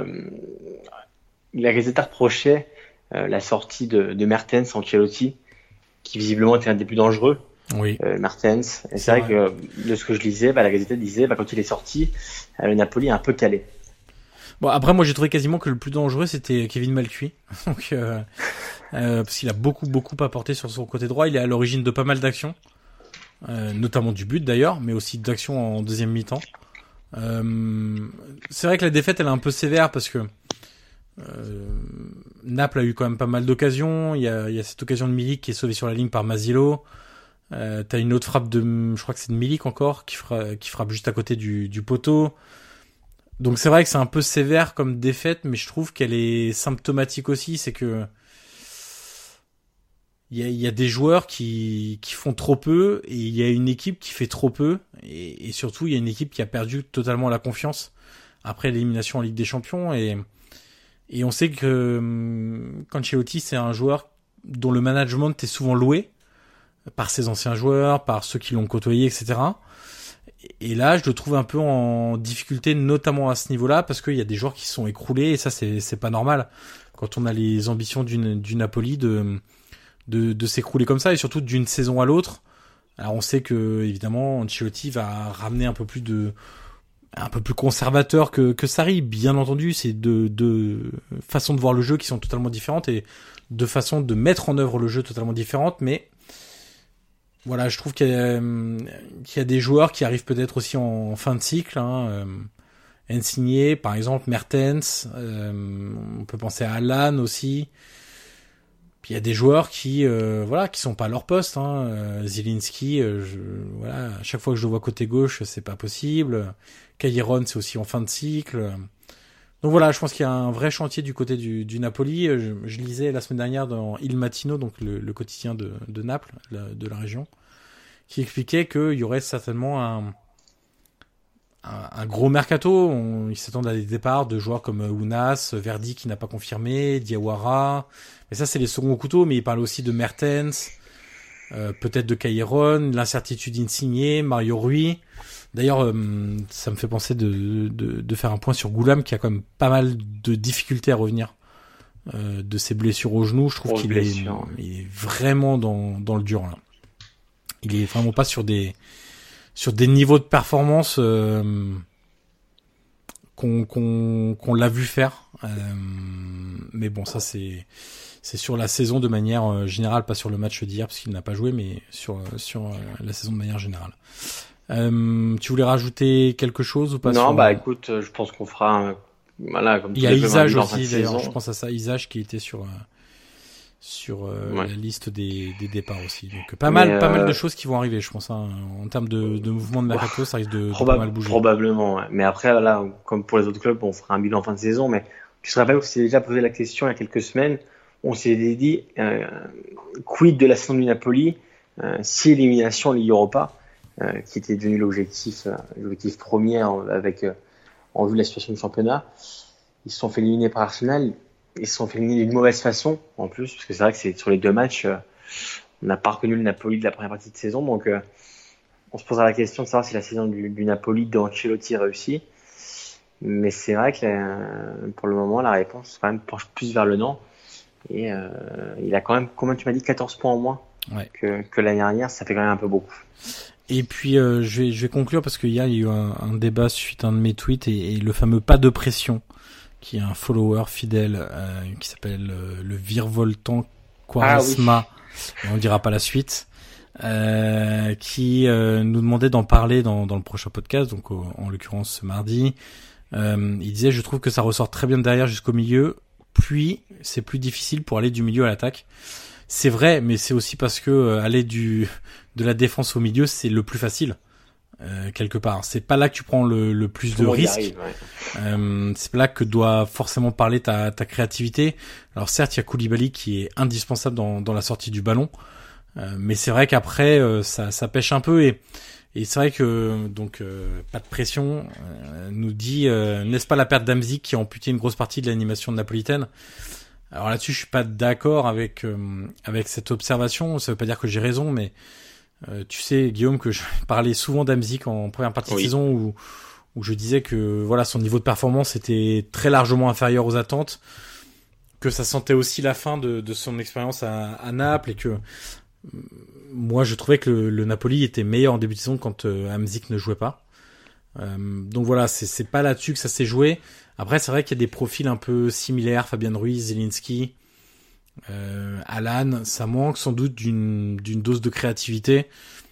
F: la Gazzetta reprochait euh, la sortie de, de Mertens, Ancelotti, qui visiblement était un des plus dangereux.
A: Oui.
F: Euh, Mertens. Et c'est, c'est vrai, vrai que de ce que je lisais, bah, la Gazzetta disait, bah, quand il est sorti, euh, le Napoli est un peu calé.
A: Bon, après, moi, j'ai trouvé quasiment que le plus dangereux, c'était Kevin Malcuit. Donc, euh, euh, parce qu'il a beaucoup, beaucoup apporté sur son côté droit. Il est à l'origine de pas mal d'actions, euh, notamment du but d'ailleurs, mais aussi d'actions en deuxième mi-temps. Euh, c'est vrai que la défaite, elle est un peu sévère parce que euh, Naples a eu quand même pas mal d'occasions. Il y a, il y a cette occasion de Milik qui est sauvée sur la ligne par Masilo. Euh, t'as une autre frappe de, je crois que c'est de Milik encore, qui, fra, qui frappe juste à côté du, du poteau. Donc c'est vrai que c'est un peu sévère comme défaite, mais je trouve qu'elle est symptomatique aussi, c'est que il y a, y a des joueurs qui, qui font trop peu, et il y a une équipe qui fait trop peu, et, et surtout il y a une équipe qui a perdu totalement la confiance après l'élimination en Ligue des Champions, et, et on sait que Ancelotti c'est un joueur dont le management est souvent loué par ses anciens joueurs, par ceux qui l'ont côtoyé, et cetera. Et là, je le trouve un peu en difficulté, notamment à ce niveau-là, parce qu'il y a des joueurs qui se sont écroulés, et ça, c'est, c'est pas normal. Quand on a les ambitions d'une, du Napoli de, de, de s'écrouler comme ça, et surtout d'une saison à l'autre. Alors, on sait que, évidemment, Ancelotti va ramener un peu plus de, un peu plus conservateur que, que Sarri. Bien entendu, c'est deux, deux façons de voir le jeu qui sont totalement différentes, et deux façons de mettre en œuvre le jeu totalement différentes, mais, voilà, je trouve qu'il y a, qu'il y a des joueurs qui arrivent peut-être aussi en fin de cycle. Hein, euh, Insigne, par exemple, Mertens. Euh, on peut penser à Alan aussi. Puis il y a des joueurs qui, euh, voilà, qui sont pas à leur poste. Hein. Euh, Zielinski, euh, je, voilà, à chaque fois que je le vois côté gauche, c'est pas possible. Cailleron, c'est aussi en fin de cycle. Donc voilà, je pense qu'il y a un vrai chantier du côté du, du Napoli. Je, je lisais la semaine dernière dans Il Mattino, donc le, le quotidien de, de Naples, la, de la région, qui expliquait qu'il y aurait certainement un, un, un gros mercato. On, ils s'attendent à des départs de joueurs comme Ounas, Verdi qui n'a pas confirmé, Diawara. Mais ça, c'est les seconds couteaux, mais il parle aussi de Mertens, euh, peut-être de Cailleron, l'incertitude Insigne, Mario Rui. D'ailleurs, euh, ça me fait penser de, de, de faire un point sur Goulam, qui a quand même pas mal de difficultés à revenir euh, de ses blessures au genou. Je trouve
F: Grosse
A: qu'il
F: blessure.
A: est, il est vraiment dans, dans le dur, là. Il est vraiment pas sur des, sur des niveaux de performance euh, qu'on, qu'on, qu'on l'a vu faire. Euh, mais bon, ça c'est... C'est sur la saison de manière générale, pas sur le match d'hier parce qu'il n'a pas joué, mais sur sur la saison de manière générale. Euh, tu voulais rajouter quelque chose ou pas?
F: Non,
A: sur...
F: bah écoute, je pense qu'on fera, un... voilà, comme
A: il y a Isage aussi, d'ailleurs.
F: saison.
A: Je pense à ça, Isage qui était sur sur euh, ouais. la liste des, des départs aussi. Donc pas mal, euh... pas mal de choses qui vont arriver, je pense. Hein. En termes de, de mouvement de mercato, ça risque de, Probab- de pas mal bouger.
F: Probablement, ouais. Mais après, là, comme pour les autres clubs, on fera un bilan en fin de saison. Mais tu te rappelles, on s'est déjà posé la question il y a quelques semaines. On s'est dit, euh, quid de la saison du Napoli, euh, si élimination en Ligue Europa, euh, qui était devenu l'objectif, euh, l'objectif premier avec, euh, en vue de la situation du championnat. Ils se sont fait éliminer par Arsenal, ils se sont fait éliminer d'une mauvaise façon, en plus, parce que c'est vrai que c'est sur les deux matchs, euh, on n'a pas reconnu le Napoli de la première partie de saison, donc euh, on se posera la question de savoir si la saison du, du Napoli d'Ancelotti réussit. Mais c'est vrai que euh, pour le moment, la réponse quand même penche plus vers le non. Et euh, il a quand même, combien tu m'as dit, quatorze points en moins
A: ouais.
F: que, que l'année dernière, ça fait quand même un peu beaucoup.
A: Et puis euh, je vais je vais conclure parce qu'il y a eu un, un débat suite à un de mes tweets et, et le fameux pas de pression, qui est un follower fidèle euh, qui s'appelle euh, le Virevoltant Quaresma, ah, oui. Et on dira pas la suite, euh, qui euh, nous demandait d'en parler dans, dans le prochain podcast, donc au, en l'occurrence ce mardi. Euh, il disait, je trouve que ça ressort très bien de derrière jusqu'au milieu, puis c'est plus difficile pour aller du milieu à l'attaque. C'est vrai, mais c'est aussi parce que euh, aller du de la défense au milieu, c'est le plus facile euh, quelque part. C'est pas là que tu prends le, le plus Tout de risques.
F: Arrive, ouais.
A: euh, c'est là que doit forcément parler ta, ta créativité. Alors certes, il y a Koulibaly qui est indispensable dans, dans la sortie du ballon, euh, mais c'est vrai qu'après euh, ça, ça pêche un peu et et c'est vrai que donc euh, pas de pression euh, nous dit euh, n'est-ce pas la perte d'Hamsik qui a amputé une grosse partie de l'animation napolitaine. Alors là-dessus, je suis pas d'accord avec euh, avec cette observation. Ça veut pas dire que j'ai raison, mais euh, tu sais, Guillaume, que je parlais souvent d'Hamsik en première partie oui. de saison où où je disais que voilà son niveau de performance était très largement inférieur aux attentes, que ça sentait aussi la fin de de son expérience à, à Naples et que moi je trouvais que le, le Napoli était meilleur en début de saison quand euh, Hamsik ne jouait pas. Euh, donc voilà, c'est c'est pas là-dessus que ça s'est joué. Après, c'est vrai qu'il y a des profils un peu similaires, Fabian Ruiz, Zielinski, euh, Alan. Ça manque sans doute d'une d'une dose de créativité,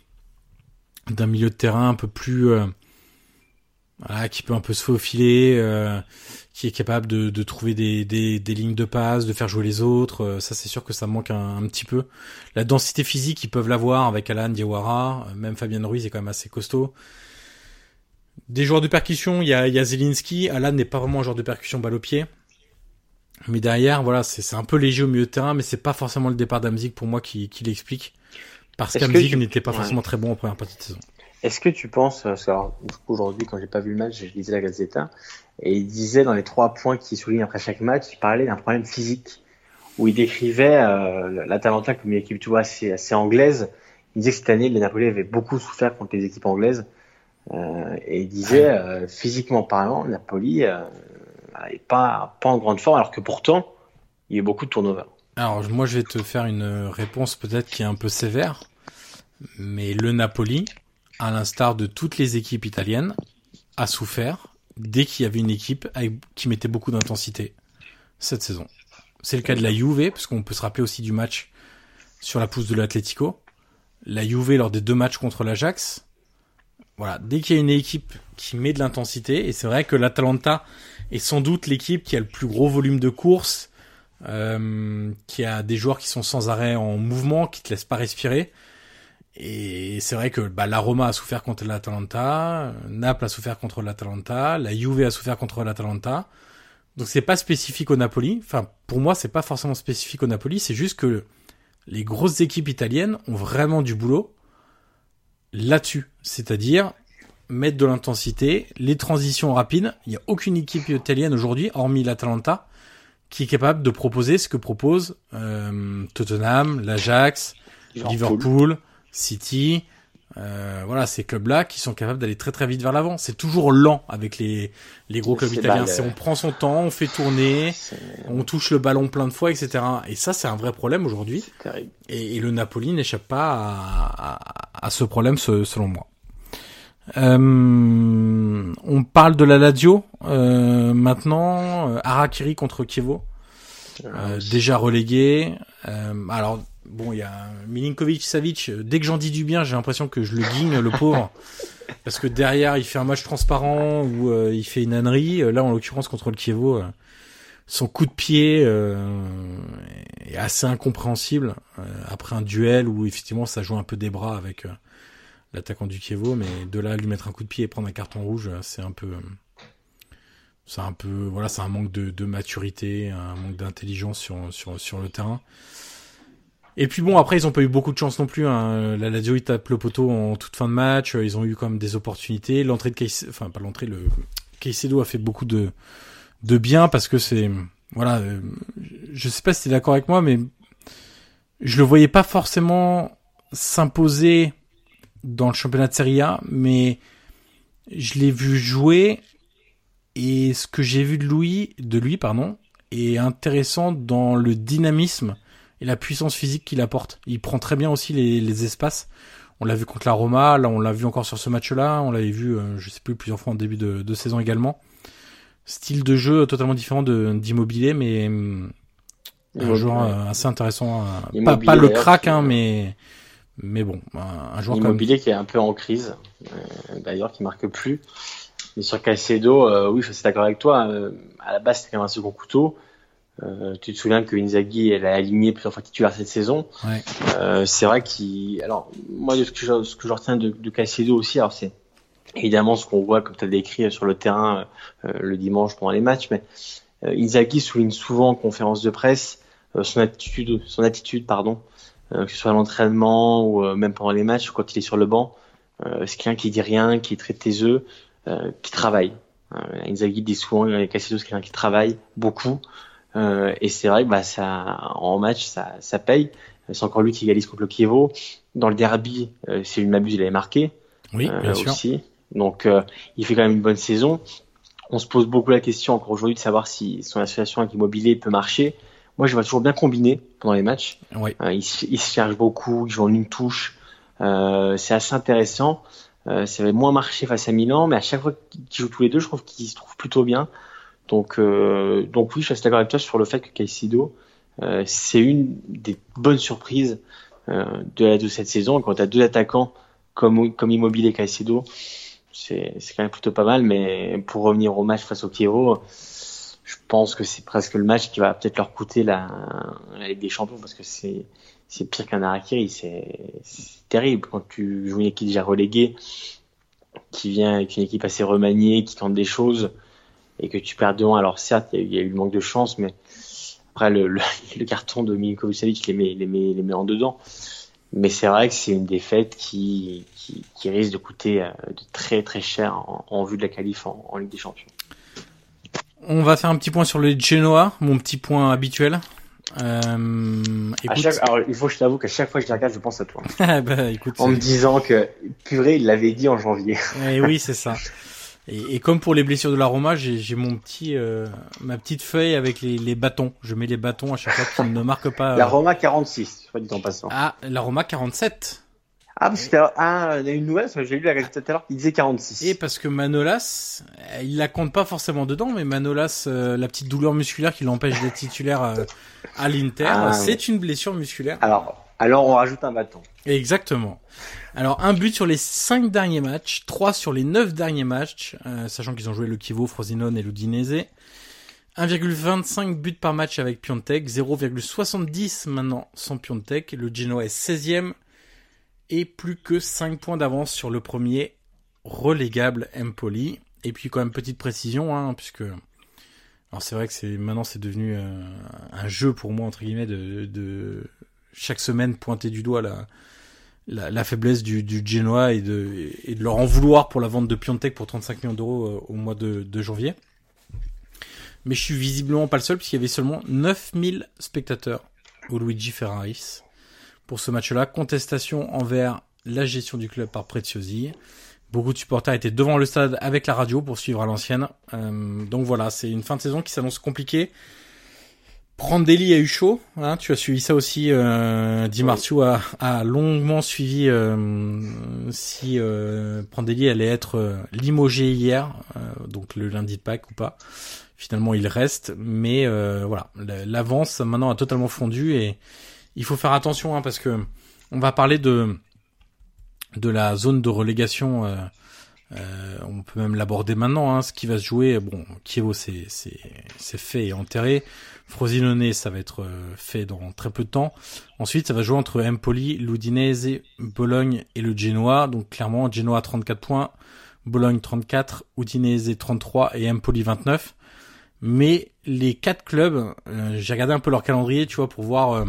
A: d'un milieu de terrain un peu plus, euh, voilà, qui peut un peu se faufiler, euh, qui est capable de, de trouver des, des des lignes de passe, de faire jouer les autres. Euh, ça, c'est sûr que ça manque un, un petit peu. La densité physique, ils peuvent l'avoir avec Alan, Diawara, même Fabian Ruiz est quand même assez costaud. Des joueurs de percussion, il y a, il y a Zielinski. Alan n'est pas vraiment un joueur de percussion balle au pied. Mais derrière, voilà, c'est, c'est un peu léger au milieu de terrain, mais c'est pas forcément le départ d'Hamsik pour moi qui, qui l'explique. Parce qu'Hamsik tu... n'était pas ouais. forcément très bon en première partie de saison.
F: Est-ce que tu penses, parce que alors, aujourd'hui, quand j'ai pas vu le match, je lisais la Gazzetta, et il disait dans les trois points qu'il souligne après chaque match, il parlait d'un problème physique, où il décrivait euh, l'Atalanta comme une équipe, tu vois, assez, assez anglaise. Il disait que cette année, les Napoli avaient beaucoup souffert contre les équipes anglaises. Euh, et il disait, euh, physiquement parlant, Napoli euh, n'est pas, pas en grande forme, alors que pourtant, il y a eu beaucoup de turnover.
A: Alors, moi, je vais te faire une réponse peut-être qui est un peu sévère, mais le Napoli, à l'instar de toutes les équipes italiennes, a souffert dès qu'il y avait une équipe avec, qui mettait beaucoup d'intensité cette saison. C'est le cas de la Juve, parce qu'on peut se rappeler aussi du match sur la pousse de l'Atlético. La Juve, lors des deux matchs contre l'Ajax, voilà, dès qu'il y a une équipe qui met de l'intensité, et c'est vrai que l'Atalanta est sans doute l'équipe qui a le plus gros volume de courses, euh, qui a des joueurs qui sont sans arrêt en mouvement, qui te laissent pas respirer. Et c'est vrai que bah, la Roma a souffert contre l'Atalanta, Naples a souffert contre l'Atalanta, la Juve a souffert contre l'Atalanta. Donc c'est pas spécifique au Napoli. Enfin, pour moi, c'est pas forcément spécifique au Napoli. C'est juste que les grosses équipes italiennes ont vraiment du boulot là-dessus. C'est-à-dire mettre de l'intensité, les transitions rapides. Il y a aucune équipe italienne aujourd'hui, hormis l'Atalanta, qui est capable de proposer ce que propose euh, Tottenham, l'Ajax, Liverpool, Liverpool City. Euh, voilà, ces clubs-là qui sont capables d'aller très très vite vers l'avant. C'est toujours lent avec les les gros clubs
F: c'est
A: italiens.
F: Mal,
A: c'est
F: euh...
A: on prend son temps, on fait tourner, c'est... on touche le ballon plein de fois, et cetera. Et ça, c'est un vrai problème aujourd'hui. Et, et le Napoli n'échappe pas à, à, à ce problème, selon moi. Euh, on parle de la Lazio euh, maintenant. Harakiri contre Chievo, euh, déjà relégué. Euh, alors. Bon, il y a Milinkovic-Savic. Dès que j'en dis du bien, j'ai l'impression que je le guigne, le pauvre. Parce que derrière, il fait un match transparent où euh, il fait une ânerie. Là, en l'occurrence, contre le Chievo, euh, son coup de pied euh, est assez incompréhensible. Euh, après un duel où, effectivement, ça joue un peu des bras avec euh, l'attaquant du Chievo. Mais de là, lui mettre un coup de pied et prendre un carton rouge, c'est un peu... Euh, c'est un peu... Voilà, c'est un manque de, de maturité, un manque d'intelligence sur, sur, sur le terrain. Et puis bon, après, ils ont pas eu beaucoup de chance non plus, hein. La Lazio, ils tapent le poteau en toute fin de match. Ils ont eu quand même des opportunités. L'entrée de Caicedo, enfin, pas l'entrée, le Caicedo a fait beaucoup de, de bien parce que c'est, voilà, euh, je sais pas si t'es d'accord avec moi, mais je le voyais pas forcément s'imposer dans le championnat de Serie A, mais je l'ai vu jouer et ce que j'ai vu de lui, de lui, pardon, est intéressant dans le dynamisme et la puissance physique qu'il apporte. Il prend très bien aussi les, les espaces. On l'a vu contre la Roma, là on l'a vu encore sur ce match-là, on l'avait vu, euh, je sais plus, plusieurs fois en début de, de saison également. Style de jeu totalement différent de d'Immobilier, mais euh, un joueur euh, assez intéressant. Euh, pas, pas le crack, hein, mais mais bon, un, un joueur comme
F: Immobilier qui est un peu en crise, euh, d'ailleurs qui marque plus. Mais sur Caicedo, euh, oui, je suis d'accord avec toi. Euh, à la base, c'était quand même un second couteau. Euh, tu te souviens que Inzaghi, elle a aligné plusieurs fois titulaire cette saison.
A: Ouais.
F: Euh, c'est vrai qu'il, alors moi, de ce que je, ce que je retiens de, de Caicedo aussi, alors c'est évidemment ce qu'on voit comme tu as décrit sur le terrain euh, le dimanche pendant les matchs, mais euh, Inzaghi souligne souvent en conférence de presse euh, son attitude, son attitude, pardon, euh, que ce soit à l'entraînement ou euh, même pendant les matchs, quand il est sur le banc. Euh, c'est quelqu'un qui dit rien, qui est très taiseux, euh, qui travaille. Euh, Inzaghi dit souvent, Caicedo c'est quelqu'un qui travaille beaucoup. Euh, et c'est vrai que bah, ça, en match, ça, ça paye. C'est encore lui qui égalise contre le Chievo. Dans le derby, euh, si je ne m'abuse, il avait marqué.
A: Oui, bien
F: euh,
A: sûr.
F: Aussi. Donc, euh, il fait quand même une bonne saison. On se pose beaucoup la question encore aujourd'hui de savoir si son association avec Immobilier peut marcher. Moi, je vois toujours bien combiner pendant les matchs.
A: Oui.
F: Euh, il, il se cherche beaucoup, il joue en une touche. Euh, c'est assez intéressant. Euh, ça avait moins marché face à Milan, mais à chaque fois qu'ils jouent tous les deux, je trouve qu'ils se trouvent plutôt bien. Donc, euh, donc oui, je suis assez d'accord avec toi sur le fait que Caicedo, euh, c'est une des bonnes surprises euh, de, la, de cette saison. Quand tu as deux attaquants comme, comme Immobilier et Caicedo, c'est, c'est quand même plutôt pas mal. Mais pour revenir au match face au Chievo, je pense que c'est presque le match qui va peut-être leur coûter la, la Ligue des Champions, parce que c'est, c'est pire qu'un harakiri. C'est, c'est terrible quand tu joues une équipe déjà reléguée, qui vient avec une équipe assez remaniée, qui tente des choses, et que tu perds devant. Alors certes, il y, y a eu le manque de chance, mais après le, le, le carton de Milinkovic-Savic les met, les met, les met en dedans. Mais c'est vrai que c'est une défaite qui, qui, qui risque de coûter euh, de très très cher en, en vue de la qualif en, en Ligue des Champions.
A: On va faire un petit point sur le Genoa, mon petit point habituel. Euh, écoute...
F: chaque, alors, il faut que je t'avoue qu'à chaque fois que je les regarde, je pense à toi.
A: bah, écoute,
F: en
A: c'est...
F: me disant que, purée, il l'avait dit en janvier.
A: Et oui, c'est ça. Et, et comme pour les blessures de la Roma, j'ai, j'ai mon petit, euh, ma petite feuille avec les, les bâtons. Je mets les bâtons à chaque fois qu'ils ne marquent pas. Euh...
F: La Roma quarante-six, soit dit en passant.
A: Ah, la Roma quarante-sept.
F: Ah, parce que ah, il y a une nouvelle, j'ai lu la tout à l'heure qui disait quarante-six.
A: Et parce que Manolas, il la compte pas forcément dedans, mais Manolas, euh, la petite douleur musculaire qui l'empêche d'être titulaire euh, à l'Inter, ah, c'est ouais. Une blessure musculaire.
F: Alors, alors on rajoute un bâton.
A: Exactement. Alors un but sur les cinq derniers matchs, trois sur les neuf derniers matchs, euh, sachant qu'ils ont joué le Chievo, Frosinone et l'Udinese. un virgule vingt-cinq buts par match avec Piontek, zéro virgule soixante-dix maintenant sans Piontek. Le Genoa est seizième et plus que cinq points d'avance sur le premier relégable Empoli. Et puis quand même petite précision, hein, puisque alors c'est vrai que c'est maintenant c'est devenu euh, un jeu pour moi entre guillemets de, de chaque semaine pointer du doigt la la, la faiblesse du, du Genoa et de et de leur en vouloir pour la vente de Piontek pour trente-cinq millions d'euros euh, au mois de, de janvier. Mais je suis visiblement pas le seul puisqu'il y avait seulement neuf mille spectateurs au Luigi Ferraris pour ce match-là. Contestation envers la gestion du club par Preziosi. Beaucoup de supporters étaient devant le stade avec la radio pour suivre à l'ancienne. Euh, donc voilà, c'est une fin de saison qui s'annonce compliquée. Prandelli a eu chaud, hein, tu as suivi ça aussi. Euh, Di Marzio a, a longuement suivi euh, si euh, Prandelli allait être euh, limogé hier, euh, donc le lundi de Pâques ou pas. Finalement, il reste, mais euh, voilà, l'avance maintenant a totalement fondu et il faut faire attention hein, parce que on va parler de de la zone de relégation. Euh, euh, on peut même l'aborder maintenant. Hein, ce qui va se jouer, bon, Chievo c'est c'est c'est fait et enterré. Frosinone, ça va être fait dans très peu de temps. Ensuite, ça va jouer entre Empoli, l'Udinese, Bologne et le Genoa. Donc clairement, Genoa trente-quatre points, Bologne trente-quatre, Udinese trente-trois et Empoli vingt-neuf. Mais les quatre clubs, euh, j'ai regardé un peu leur calendrier, tu vois, pour voir euh,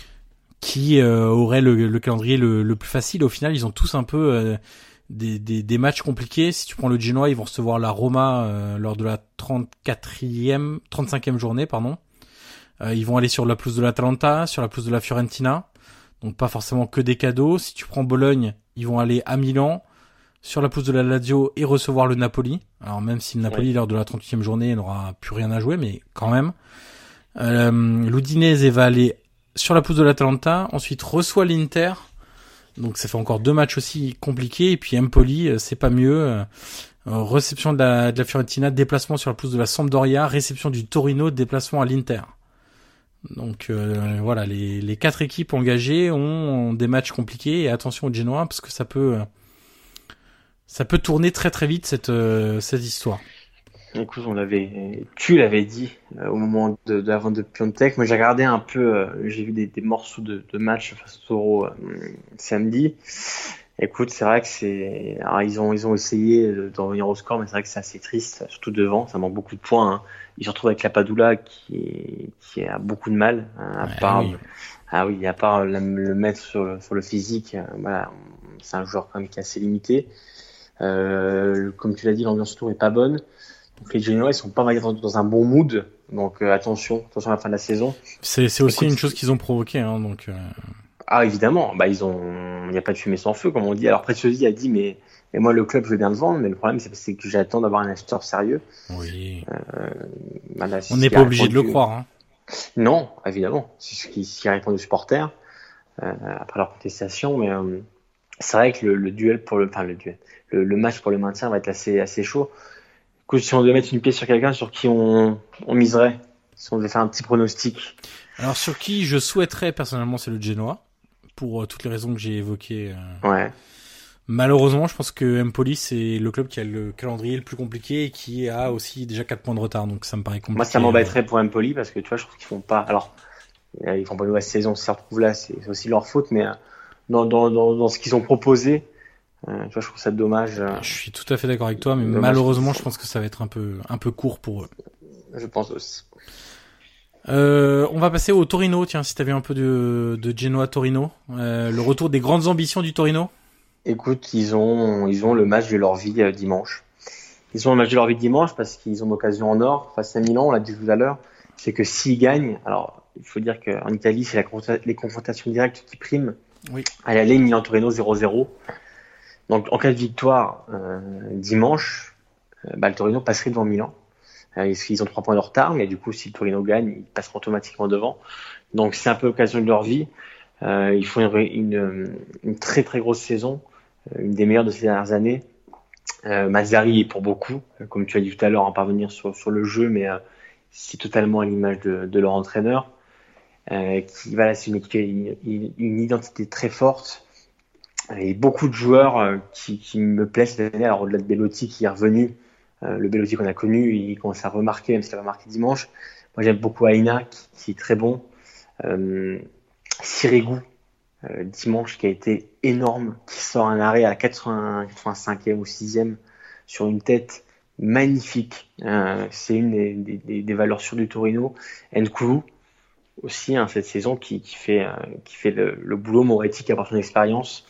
A: qui euh, aurait le, le calendrier le, le plus facile. Au final, ils ont tous un peu euh, des, des, des matchs compliqués. Si tu prends le Genoa, ils vont recevoir la Roma euh, lors de la trente-quatrième, trente-cinquième journée, pardon. Euh, ils vont aller sur la pelouse de l'Atalanta, sur la pelouse de la Fiorentina. Donc pas forcément que des cadeaux. Si tu prends Bologne, ils vont aller à Milan, sur la pelouse de la Lazio et recevoir le Napoli. Alors même si le Napoli, ouais. lors de la trente-huitième journée, n'aura plus rien à jouer, mais quand même. Euh, L'Udinese va aller sur la pelouse de l'Atalanta, ensuite reçoit l'Inter. Donc ça fait encore deux matchs aussi compliqués. Et puis Empoli, c'est pas mieux. Euh, réception de la, de la Fiorentina, déplacement sur la pelouse de la Sampdoria, réception du Torino, déplacement à l'Inter. Donc euh, voilà, les, les quatre équipes engagées ont, ont des matchs compliqués. Et attention au Genoa, parce que ça peut... Euh, Ça peut tourner très très vite cette euh, cette histoire.
F: Écoute, on l'avait, tu l'avais dit euh, au moment de, de la vente de Piontek. Moi, j'ai regardé un peu, euh, j'ai vu des, des morceaux de, de match face au Toro euh, samedi. Écoute, c'est vrai que c'est, alors ils ont ils ont essayé d'en revenir au score, mais c'est vrai que c'est assez triste, surtout devant. Ça manque beaucoup de points. Hein. Ils se retrouvent avec la Padula qui qui a beaucoup de mal, hein, à ouais, part oui. ah oui, à part la, le mettre sur le, sur le physique. Euh, voilà, c'est un joueur quand même qui est assez limité. Euh, comme tu l'as dit, l'ambiance autour est pas bonne. Donc les Genoa, ils sont pas mal dans un bon mood. Donc euh, attention, attention à la fin de la saison.
A: C'est, c'est aussi Écoute, une chose qu'ils ont provoqué, hein, donc. Euh...
F: Ah évidemment, bah ils ont, il n'y a pas de fumée sans feu, comme on dit. Alors Preziosi a dit, mais, mais moi le club je veux bien le vendre, mais le problème c'est, c'est que j'attends d'avoir un acheteur sérieux.
A: Oui.
F: Euh, bah là,
A: on n'est pas obligé répondu... de le croire. Hein.
F: Non, évidemment, c'est ce qui, ce qui a répondu aux supporters euh, après leur contestation, mais euh, c'est vrai que le, le duel pour le, enfin le duel. Le, le match pour le maintien va être assez, assez chaud. Écoute, si on devait mettre une pièce sur quelqu'un, sur qui on, on miserait, si on devait faire un petit pronostic.
A: Alors, sur qui je souhaiterais personnellement, c'est le Genoa, pour euh, toutes les raisons que j'ai évoquées. Euh...
F: Ouais.
A: Malheureusement, je pense que Empoli, c'est le club qui a le calendrier le plus compliqué et qui a aussi déjà quatre points de retard, donc ça me paraît compliqué.
F: Moi, ça m'embêterait pour Empoli parce que tu vois, je trouve qu'ils font pas. Alors, ils font pas une mauvaise saison, si ça se retrouve là, c'est, c'est aussi leur faute, mais dans, dans, dans, dans ce qu'ils ont proposé. Euh, tu vois, je trouve ça dommage. Euh,
A: je suis tout à fait d'accord avec toi, mais malheureusement, je pense que ça va être un peu, un peu court pour eux.
F: Je pense aussi.
A: Euh, on va passer au Torino. Tiens, si t'avais un peu de, de Genoa Torino, euh, le retour des grandes ambitions du Torino.
F: Écoute, ils ont, ils ont le match de leur vie euh, dimanche. Ils ont le match de leur vie dimanche parce qu'ils ont l'occasion en or face à Milan. On l'a dit tout à l'heure. C'est que s'ils gagnent, alors il faut dire qu'en Italie, c'est la, les confrontations directes qui priment.
A: Oui.
F: À l'aller, Milan-Torino zéro zéro. Donc, en cas de victoire euh, dimanche, euh, bah, le Torino passerait devant Milan. Euh, ils ont trois points de retard, mais du coup, si le Torino gagne, ils passeront automatiquement devant. Donc, c'est un peu l'occasion de leur vie. Euh, ils font une, une, une très très grosse saison, une des meilleures de ces dernières années. Euh, Mazzarri est pour beaucoup, comme tu as dit tout à l'heure, en parvenir sur, sur le jeu, mais euh, c'est totalement à l'image de, de leur entraîneur. Euh, qui voilà, c'est une, une, une identité très forte. Et beaucoup de joueurs euh, qui, qui me plaisent cette année. Alors au-delà de Bellotti qui est revenu Euh, le Belotti qu'on a connu, il commence à remarquer, même s'il a remarqué dimanche. Moi, j'aime beaucoup Aina, qui, qui est très bon. Euh, Sirigu, euh, dimanche, qui a été énorme, qui sort un arrêt à quatre-vingts, quatre-vingt-cinquième ou sixième sur une tête magnifique. Euh, c'est une des, des, des valeurs sûres du Torino. N'Koulou aussi, hein, cette saison, qui, qui fait, euh, qui fait le, le boulot. Moretti qui apporte son expérience.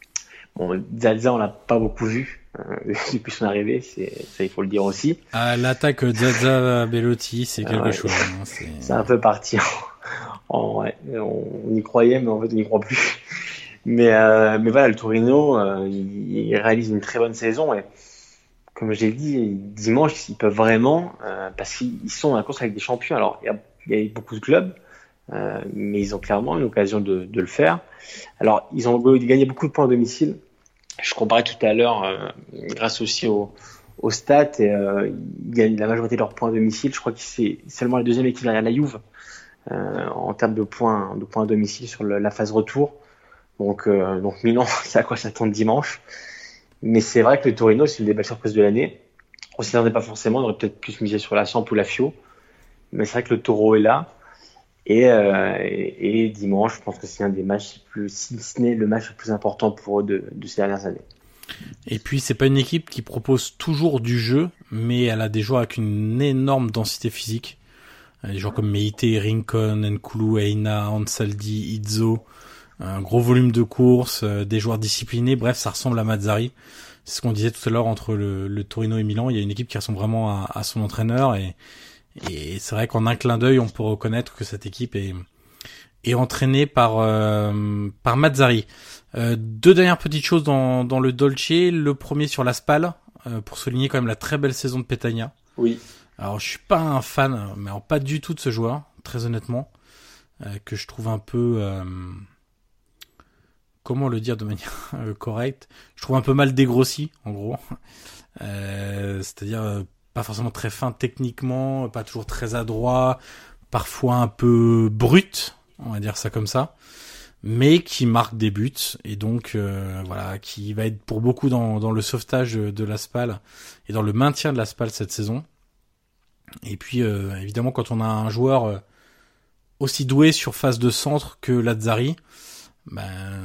F: Bon, Zaza, on l'a pas beaucoup vu euh, depuis son arrivée, c'est, ça il faut le dire aussi.
A: Ah, l'attaque Zaza Belotti, c'est quelque ah ouais, chose. Hein,
F: c'est... c'est un peu parti. En, en, ouais, on, on y croyait, mais en fait on n'y croit plus. Mais, euh, mais voilà, le Torino, euh, il, il réalise une très bonne saison et comme j'ai dit, dimanche, ils peuvent vraiment, euh, parce qu'ils sont dans la course avec des champions. Alors, il y a, il y a beaucoup de clubs, euh, mais ils ont clairement une occasion de, de le faire. Alors, ils ont gagné beaucoup de points à domicile. Je comparais tout à l'heure, euh, grâce aussi au, au stats, et, euh, ils gagnent la majorité de leurs points à domicile. Je crois que c'est seulement la deuxième équipe derrière la Juve euh, en termes de points, de points à domicile sur le, la phase retour. Donc, euh, donc Milan, c'est à quoi s'attendre dimanche. Mais c'est vrai que le Torino, c'est une des belles surprises de l'année. On s'y attendait pas forcément, on aurait peut-être plus misé sur la Samp ou la Fio. Mais c'est vrai que le Toro est là. Et, euh, et, et dimanche, je pense que c'est un des matchs plus, si ce n'est le match le plus important pour eux de, de ces dernières années.
A: Et puis, c'est pas une équipe qui propose toujours du jeu, mais elle a des joueurs avec une énorme densité physique. Des joueurs comme Meite, Rincon, N'Koulou, Aina, Ansaldi, Izzo. Un gros volume de course, euh, des joueurs disciplinés, bref, ça ressemble à Mazzarri. C'est ce qu'on disait tout à l'heure entre le, le Torino et Milan. Il y a une équipe qui ressemble vraiment à, à son entraîneur et, et c'est vrai qu'en un clin d'œil, on peut reconnaître que cette équipe est, est entraînée par, euh, par Mazzarri. Euh, deux dernières petites choses dans, dans le Dolce. Le premier sur la Spal, euh, pour souligner quand même la très belle saison de Petagna.
F: Oui.
A: Alors, je suis pas un fan, mais alors pas du tout de ce joueur, très honnêtement, euh, que je trouve un peu... Euh, comment le dire de manière euh, correcte, je trouve un peu mal dégrossi, en gros. Euh, c'est-à-dire euh, pas forcément très fin techniquement, pas toujours très adroit, parfois un peu brut, on va dire ça comme ça, mais qui marque des buts, et donc euh, voilà, qui va être pour beaucoup dans, dans le sauvetage de la Spal et dans le maintien de la Spal cette saison. Et puis euh, évidemment, quand on a un joueur euh, aussi doué sur phase de centre que Lazzari, ben,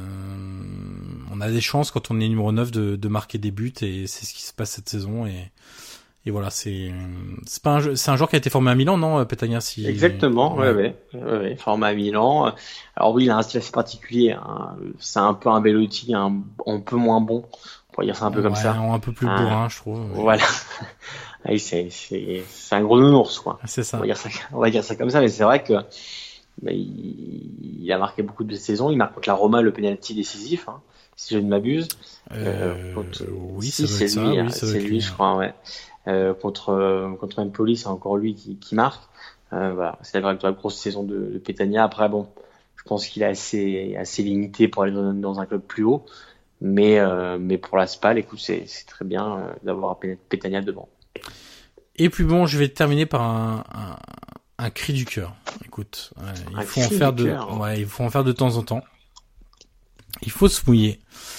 A: on a des chances quand on est numéro neuf de, de marquer des buts et c'est ce qui se passe cette saison et, et voilà, c'est, c'est pas un jeu, c'est un joueur qui a été formé à Milan, non, Petagna, si...
F: Exactement, ouais, ouais, ouais, ouais, formé à Milan. Alors oui, il a un style assez particulier, hein. C'est un peu un Belotti, un, un peu moins bon, on pourrait dire ça un peu comme
A: ouais,
F: ça.
A: Un peu plus bourrin, je trouve. Ouais.
F: Voilà. Ah, c'est, c'est, c'est un gros nounours, quoi.
A: C'est ça.
F: On va dire ça, on va dire ça comme ça, mais c'est vrai que bah, il, il a marqué beaucoup de saisons. Il marque contre la Roma le penalty décisif, hein, si je ne m'abuse.
A: Euh, euh, contre... Oui,
F: si,
A: ça
F: c'est
A: doit
F: lui,
A: être ça.
F: c'est
A: Oui, ça
F: lui, lui je crois, ouais. Euh, contre euh, contre Empoli, c'est encore lui qui, qui marque. Euh, voilà, c'est la, la grosse saison de, de Petagna. Après, bon, je pense qu'il est assez assez limité pour aller dans, dans un club plus haut, mais euh, mais pour la Spal, écoute, c'est c'est très bien euh, d'avoir Petagna devant.
A: Et puis bon, je vais terminer par un, un Un cri du cœur. Écoute, ouais, il faut en faire de, cœur. ouais, il faut en faire de temps en temps. Il faut se mouiller.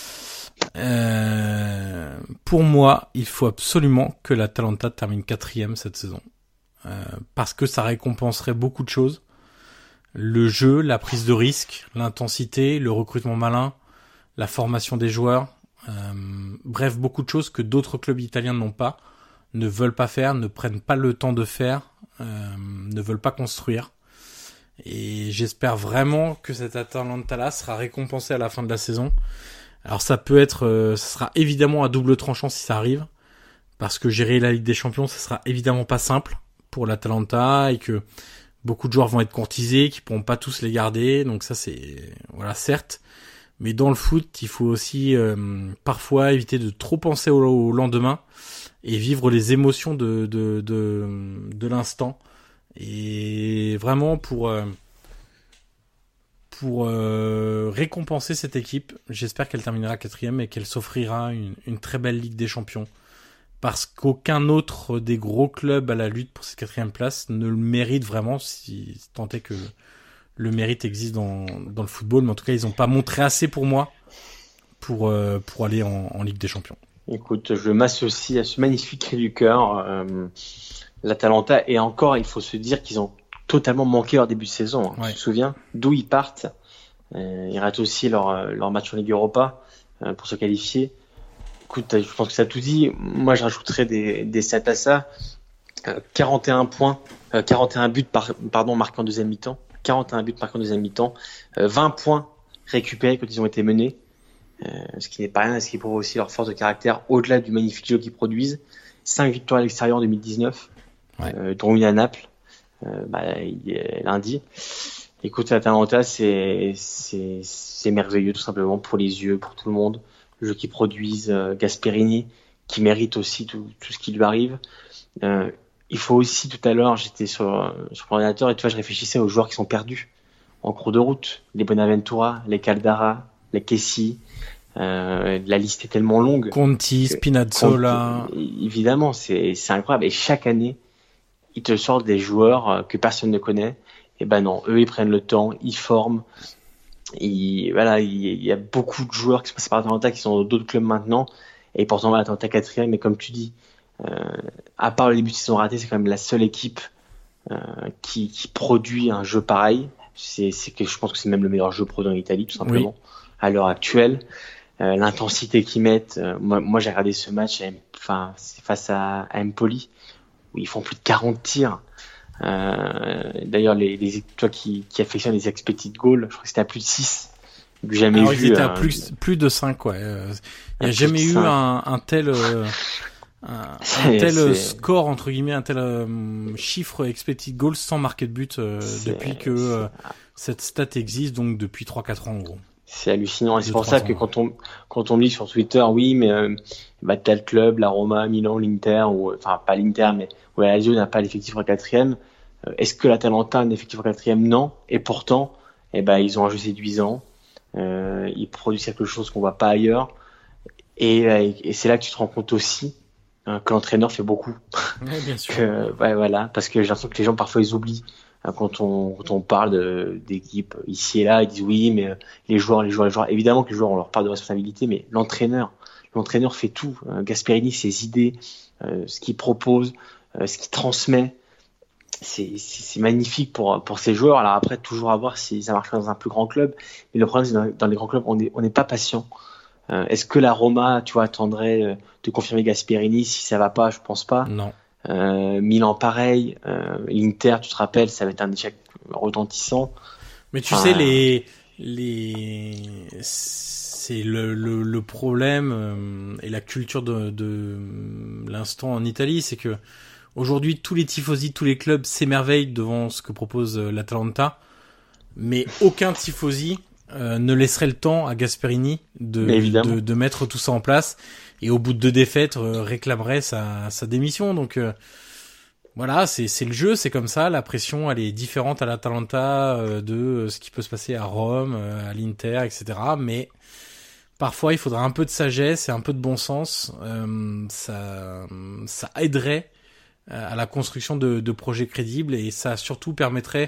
A: Euh, pour moi, il faut absolument que l'Atalanta termine quatrième cette saison, euh, parce que ça récompenserait beaucoup de choses. Le jeu, la prise de risque, l'intensité, le recrutement malin, la formation des joueurs, euh, bref, beaucoup de choses que d'autres clubs italiens n'ont pas, ne veulent pas faire, ne prennent pas le temps de faire. Euh, ne veulent pas construire et j'espère vraiment que cet Atalanta-là sera récompensé à la fin de la saison. Alors ça peut être, euh, ça sera évidemment à double tranchant si ça arrive, parce que gérer la Ligue des Champions, ça sera évidemment pas simple pour l'Atalanta et que beaucoup de joueurs vont être courtisés, qui pourront pas tous les garder, donc ça c'est, voilà, certes, mais dans le foot, il faut aussi euh, parfois éviter de trop penser au, au lendemain et vivre les émotions de de de, de l'instant. Et vraiment pour euh, pour euh, récompenser cette équipe, j'espère qu'elle terminera quatrième et qu'elle s'offrira une, une très belle Ligue des Champions. Parce qu'aucun autre des gros clubs à la lutte pour cette quatrième place ne le mérite vraiment, si tant est que le mérite existe dans dans le football. Mais en tout cas, ils n'ont pas montré assez pour moi pour euh, pour aller en, en Ligue des Champions.
F: Écoute, je m'associe à ce magnifique cri du cœur. Euh, L'Atalanta, et encore, il faut se dire qu'ils ont totalement manqué leur début de saison. Hein.
A: Ouais.
F: Tu te souviens d'où ils partent. Euh, ils ratent aussi leur, leur match en Ligue Europa euh, pour se qualifier. Écoute, je pense que ça a tout dit. Moi, je rajouterais des, des stats à ça. Euh, quarante et un points, euh, quarante et un buts par, pardon, marqués en deuxième mi-temps. quarante et un buts marqués en deuxième mi-temps. Euh, vingt points récupérés quand ils ont été menés. Euh, ce qui n'est pas rien, ce qui prouve aussi leur force de caractère au-delà du magnifique jeu qu'ils produisent. cinq victoires à l'extérieur en deux mille dix-neuf, ouais. euh, dont une à Naples, euh, bah, lundi. Écoute, l'Atalanta, c'est, c'est, c'est merveilleux tout simplement pour les yeux, pour tout le monde. Le jeu qu'ils produisent, euh, Gasperini, qui mérite aussi tout, tout ce qui lui arrive. Euh, il faut aussi, tout à l'heure, j'étais sur, sur l'ordinateur et tu vois, je réfléchissais aux joueurs qui sont perdus en cours de route. Les Bonaventura, les Caldara, les Kessi. Euh, la liste est tellement longue.
A: Conti, Spinazzola.
F: Conti, évidemment, c'est, c'est incroyable. Et chaque année, ils te sortent des joueurs que personne ne connaît. Et ben non, eux, ils prennent le temps, ils forment. Ils, voilà, il, il y a beaucoup de joueurs qui sont passés par l'Atalanta qui sont dans d'autres clubs maintenant. Et pourtant, l'Atalanta quatrième. Et comme tu dis, euh, à part le début de saison raté, c'est quand même la seule équipe euh, qui, qui produit un jeu pareil. C'est, c'est que je pense que c'est même le meilleur jeu produit en Italie, tout simplement, oui. À l'heure actuelle. Euh, l'intensité qu'ils mettent, euh, moi, moi j'ai regardé ce match enfin, c'est face à, à Empoli où ils font plus de quarante tirs. Euh, d'ailleurs, les, les, toi qui, qui affectionne les expected goals, je crois que c'était à plus de six. J'ai jamais
A: Alors,
F: vu.
A: Ils étaient à
F: euh,
A: plus, plus de cinq, ouais. Il n'y a jamais eu un, un tel, euh, un, un tel c'est... score, entre guillemets, un tel euh, chiffre expected goals sans marquer de but euh, depuis que euh, cette stat existe, donc depuis trois quatre ans en gros.
F: C'est hallucinant et c'est pour ça que quand on quand on me dit sur Twitter, oui, mais euh, bah tel club, la Roma, Milan, l'Inter, ou enfin pas l'Inter, mais où la Lazio n'a pas l'effectif en quatrième. Euh, est-ce que l'Atalanta a un effectif en quatrième? Non. Et pourtant, eh ben ils ont un jeu séduisant. Euh, ils produisent quelque chose qu'on voit pas ailleurs. Et, et c'est là que tu te rends compte aussi hein, que l'entraîneur fait beaucoup.
A: Ouais, bien sûr.
F: que, ouais, voilà, parce que j'ai l'impression que les gens parfois ils oublient. Quand on, quand on parle de, d'équipe ici et là, ils disent oui, mais les joueurs, les joueurs, les joueurs. Évidemment que les joueurs, on leur parle de responsabilité, mais l'entraîneur, l'entraîneur fait tout. Gasperini, ses idées, euh, ce qu'il propose, euh, ce qu'il transmet, c'est, c'est, c'est magnifique pour, pour ces joueurs. Alors après, toujours à voir si ça marche dans un plus grand club. Mais le problème, c'est que dans, dans les grands clubs, on n'est on n'est pas patient. Euh, est-ce que la Roma, tu vois, attendrait de confirmer Gasperini? Si ça va pas, je pense pas.
A: Non.
F: Euh, Milan pareil, euh, l'Inter, tu te rappelles, ça va être un échec retentissant.
A: Mais tu enfin... sais, les, les, c'est le, le, le problème euh, et la culture de, de l'instant en Italie, c'est que aujourd'hui tous les tifosi, tous les clubs s'émerveillent devant ce que propose l'Atalanta, mais aucun tifosi euh, ne laisserait le temps à Gasperini de, de, de mettre tout ça en place. Et au bout de deux défaites, euh, réclamerait sa, sa démission. Donc euh, voilà, c'est, c'est le jeu, c'est comme ça. La pression, elle est différente à l'Atalanta euh, de ce qui peut se passer à Rome, euh, à l'Inter, et cetera. Mais parfois, il faudra un peu de sagesse et un peu de bon sens. Euh, ça, ça aiderait à la construction de, de projets crédibles et ça surtout permettrait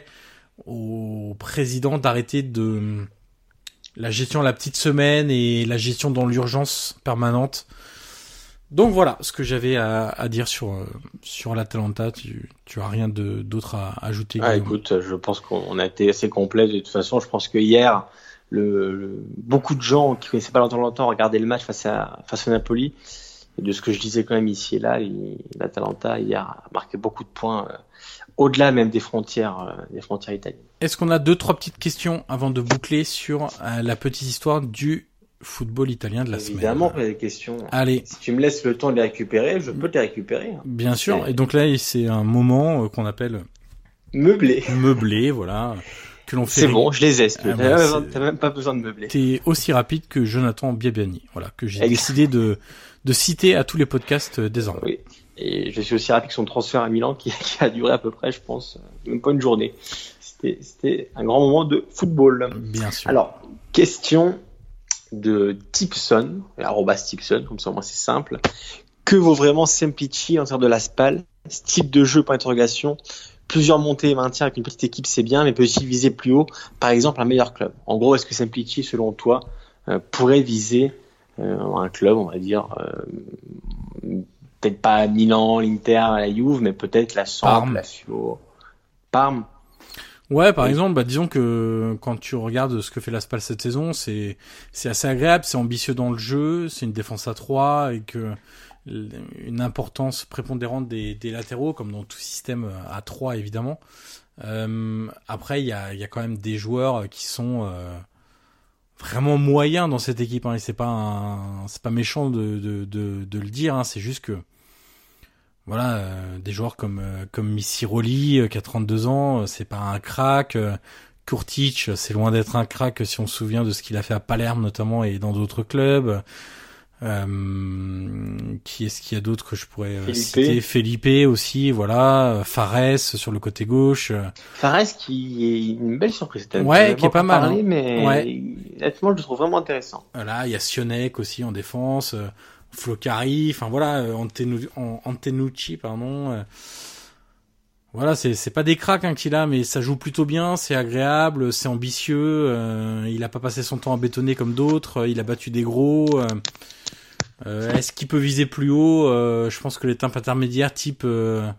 A: au président d'arrêter de la gestion à la petite semaine et la gestion dans l'urgence permanente. Donc voilà ce que j'avais à, à dire sur sur l'Atalanta. Tu tu as rien de d'autre à ajouter?
F: Ah écoute, je pense qu'on a été assez complet de toute façon. Je pense que hier, le, le beaucoup de gens qui connaissaient pas l'Atalanta ont regardé le match face à face à Napoli. Et de ce que je disais quand même ici et là, il, l'Atalanta hier a marqué beaucoup de points euh, au-delà même des frontières euh, des frontières italiennes.
A: Est-ce qu'on a deux trois petites questions avant de boucler sur euh, la petite histoire du football italien de la
F: Évidemment,
A: semaine?
F: Évidemment, il y a des questions.
A: Allez.
F: Si tu me laisses le temps de les récupérer, je peux te les récupérer. Hein.
A: Bien sûr. Et... et donc là, c'est un moment euh, qu'on appelle
F: meublé.
A: Meublé, voilà. Que l'on fait.
F: C'est bon, je les ai. Ah,
A: bah,
F: t'as, t'as même pas besoin de meubler.
A: T'es aussi rapide que Jonathan Biabiani, voilà, que j'ai décidé de de citer à tous les podcasts euh, désormais.
F: Oui. Et je suis aussi rapide que son transfert à Milan qui, qui a duré à peu près, je pense, même pas une journée. C'était, c'était un grand moment de football.
A: Bien sûr.
F: Alors, question de Tipson, arrobas Tipson, comme ça au moins c'est simple. Que vaut vraiment Semplici en termes de la Spal? Ce type de jeu, point d'interrogation. Plusieurs montées et maintien avec une petite équipe, c'est bien, mais peut-il viser plus haut? Par exemple, un meilleur club. En gros, est-ce que Semplici, selon toi, euh, pourrait viser euh, un club, on va dire, euh, peut-être pas Milan, l'Inter, la Juve, mais peut-être la Samp, la Fio, Parme.
A: Ouais, par oui. exemple, bah disons que quand tu regardes ce que fait la Spal cette saison, c'est c'est assez agréable, c'est ambitieux dans le jeu, c'est une défense à trois et que une importance prépondérante des, des latéraux, comme dans tout système à trois évidemment. Euh, après, il y a il y a quand même des joueurs qui sont euh, vraiment moyens dans cette équipe. Hein, et c'est pas un, c'est pas méchant de de de, de le dire. Hein, c'est juste que voilà, euh, des joueurs comme euh, comme Missiroli euh, qui a trente-deux ans, euh, c'est pas un crack. Euh, Kurtic, c'est loin d'être un crack si on se souvient de ce qu'il a fait à Palerme notamment et dans d'autres clubs. Euh, qui est-ce qu'il y a d'autres que je pourrais
F: Felipe.
A: citer? Felipe aussi, voilà. Fares sur le côté gauche.
F: Fares qui est une belle surprise.
A: Ouais, qui est pas mal.
F: Parlé,
A: hein.
F: Mais
A: ouais.
F: honnêtement, je le trouve vraiment intéressant.
A: Voilà, il y a Sionek aussi en défense. Euh, Flocari, enfin voilà, euh, Antenu- Antenucci, pardon. Euh, voilà, c'est c'est pas des cracks hein, qu'il a, mais ça joue plutôt bien, c'est agréable, c'est ambitieux. Euh, il a pas passé son temps à bétonner comme d'autres. Euh, il a battu des gros. Euh, euh, est-ce qu'il peut viser plus haut? euh, Je pense que les temps intermédiaires, type euh,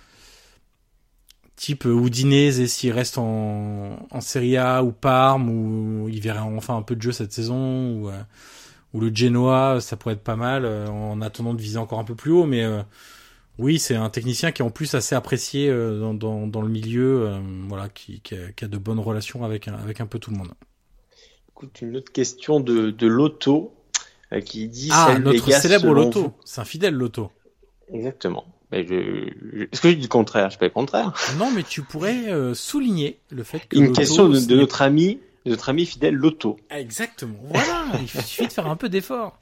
A: type Udinese, et s'il reste en en Serie A ou Parme, ou il verrait enfin un peu de jeu cette saison, ou euh, ou le Genoa, ça pourrait être pas mal euh, en attendant de viser encore un peu plus haut, mais euh, oui, c'est un technicien qui est en plus assez apprécié euh, dans, dans dans le milieu, euh, voilà, qui qui a, qui a de bonnes relations avec un, avec un peu tout le monde.
F: Écoute, une autre question de de Lotto euh, qui dit
A: ah notre
F: les gars,
A: célèbre Lotto,
F: vous...
A: c'est un fidèle Lotto.
F: Exactement. Mais je... je... Est-ce que je dis le contraire? Je fais le contraire.
A: Non, mais tu pourrais euh, souligner le fait que
F: une
A: Lotto,
F: question de, de notre ami. Notre ami fidèle Lotto.
A: Exactement. Voilà, il suffit de faire un peu d'effort.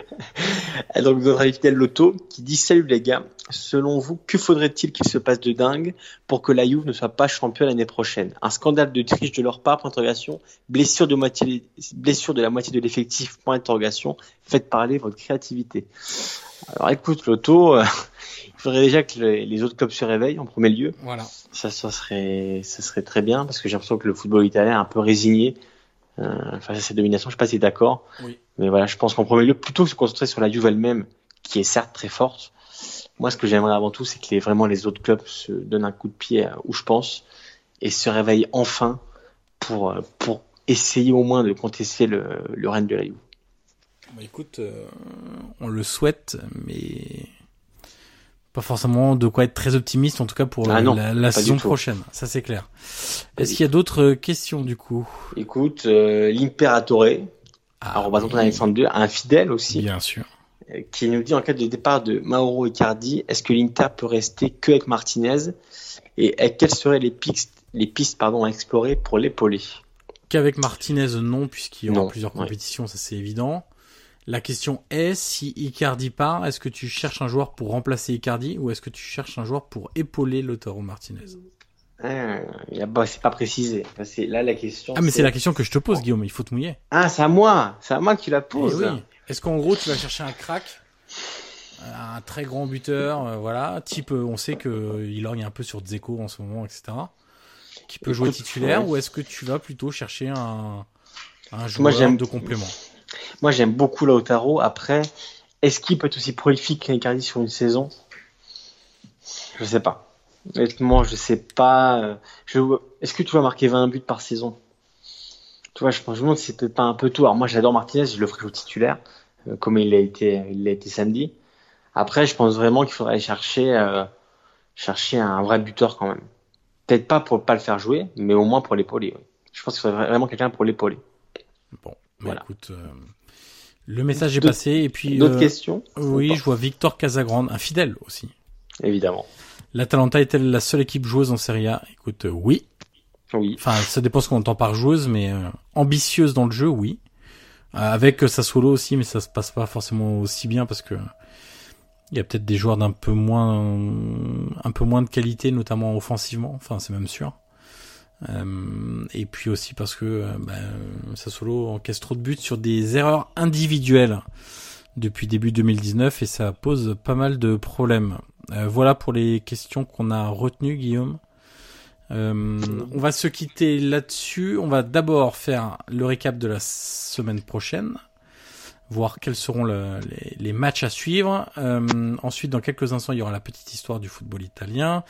F: Donc notre ami fidèle Lotto qui dit salut les gars, selon vous, que faudrait-il qu'il se passe de dingue pour que la Juve ne soit pas championne l'année prochaine? Un scandale de triche de leur part, point d'interrogation, blessure de moitié, blessure de la moitié de l'effectif, point d'interrogation, faites parler votre créativité. Alors écoute Lotto, euh, il faudrait déjà que les, les autres clubs se réveillent en premier lieu.
A: Voilà.
F: Ça, ça serait, ça serait très bien parce que j'ai l'impression que le football italien est un peu résigné euh, face à cette domination. Je sais pas si t'es d'accord.
A: Oui.
F: Mais voilà, je pense qu'en premier lieu, plutôt que de se concentrer sur la Juve elle-même, qui est certes très forte, moi, ce que j'aimerais avant tout, c'est que les, vraiment les autres clubs se donnent un coup de pied où je pense et se réveillent enfin pour, pour essayer au moins de contester le, le règne de la Juve.
A: Bah, écoute, euh, on le souhaite, mais pas forcément de quoi être très optimiste, en tout cas pour
F: ah non,
A: la, la saison prochaine. Ça, c'est clair. Est-ce qu'il y a d'autres questions, du coup?
F: Écoute, euh, l'Imperatore,
A: ah,
F: alors, oui. Alexandre deux, un fidèle aussi.
A: Bien sûr.
F: Qui nous dit en cas de départ de Mauro Icardi, est-ce que l'Inter peut rester que avec Martinez? Et quelles seraient les pistes, les pistes pardon, à explorer pour l'épauler?
A: Qu'avec Martinez, non, puisqu'il y aura
F: non,
A: plusieurs compétitions,
F: ouais.
A: Ça c'est évident. La question est, si Icardi part, est-ce que tu cherches un joueur pour remplacer Icardi ou est-ce que tu cherches un joueur pour épauler Lautaro Martinez?
F: Ah, bah, c'est pas précisé. C'est là la question.
A: Ah, mais c'est... c'est la question que je te pose, Guillaume. Il faut te mouiller.
F: Ah, c'est à moi. C'est à moi que tu la poses.
A: Eh oui. Est-ce qu'en gros, tu vas chercher un crack, un très grand buteur, euh, voilà, type, euh, on sait que euh, il lorgne un peu sur Dzeko en ce moment, et cetera, qui peut Écoute, jouer titulaire, ouais. Ou est-ce que tu vas plutôt chercher un, un joueur moi, j'aime... de complément?
F: Moi, j'aime beaucoup Lautaro. Après, est-ce qu'il peut être aussi prolifique qu'Icardi sur une saison? Je sais pas. Honnêtement, je sais pas. Je... Est-ce que tu vas marquer vingt buts par saison? Tu vois, je pense, je me demande si c'est peut-être pas un peu tout. Alors moi, j'adore Martinez, je le ferai au titulaire, euh, comme il l'a été, il l'a été samedi. Après, je pense vraiment qu'il faudrait chercher, euh, chercher un vrai buteur quand même. Peut-être pas pour pas le faire jouer, mais au moins pour l'épauler. Oui. Je pense qu'il faudrait vraiment quelqu'un pour l'épauler.
A: Bon, mais voilà. Écoute, euh, le message est
F: d'autres,
A: passé et puis.
F: D'autres
A: euh,
F: questions?
A: Oui, je vois Victor Casagrande, un fidèle aussi.
F: Évidemment.
A: L'Atalanta est-elle la seule équipe joueuse en Serie A? Écoute, euh, oui.
F: Oui.
A: Enfin, ça dépend ce qu'on entend par joueuse, mais euh, ambitieuse dans le jeu, oui. Euh, avec euh, Sassuolo aussi, mais ça se passe pas forcément aussi bien parce que il y a peut-être des joueurs d'un peu moins, un peu moins de qualité, notamment offensivement. Enfin, c'est même sûr. Euh, et puis aussi parce que euh, bah, Sassuolo encaisse trop de buts sur des erreurs individuelles depuis début deux mille dix-neuf et ça pose pas mal de problèmes. Euh, voilà pour les questions qu'on a retenues, Guillaume. Euh, on va se quitter là-dessus. On va d'abord faire le récap de la semaine prochaine voir quels seront le, les, les matchs à suivre. Euh, ensuite, dans quelques instants, il y aura la petite histoire du football italien.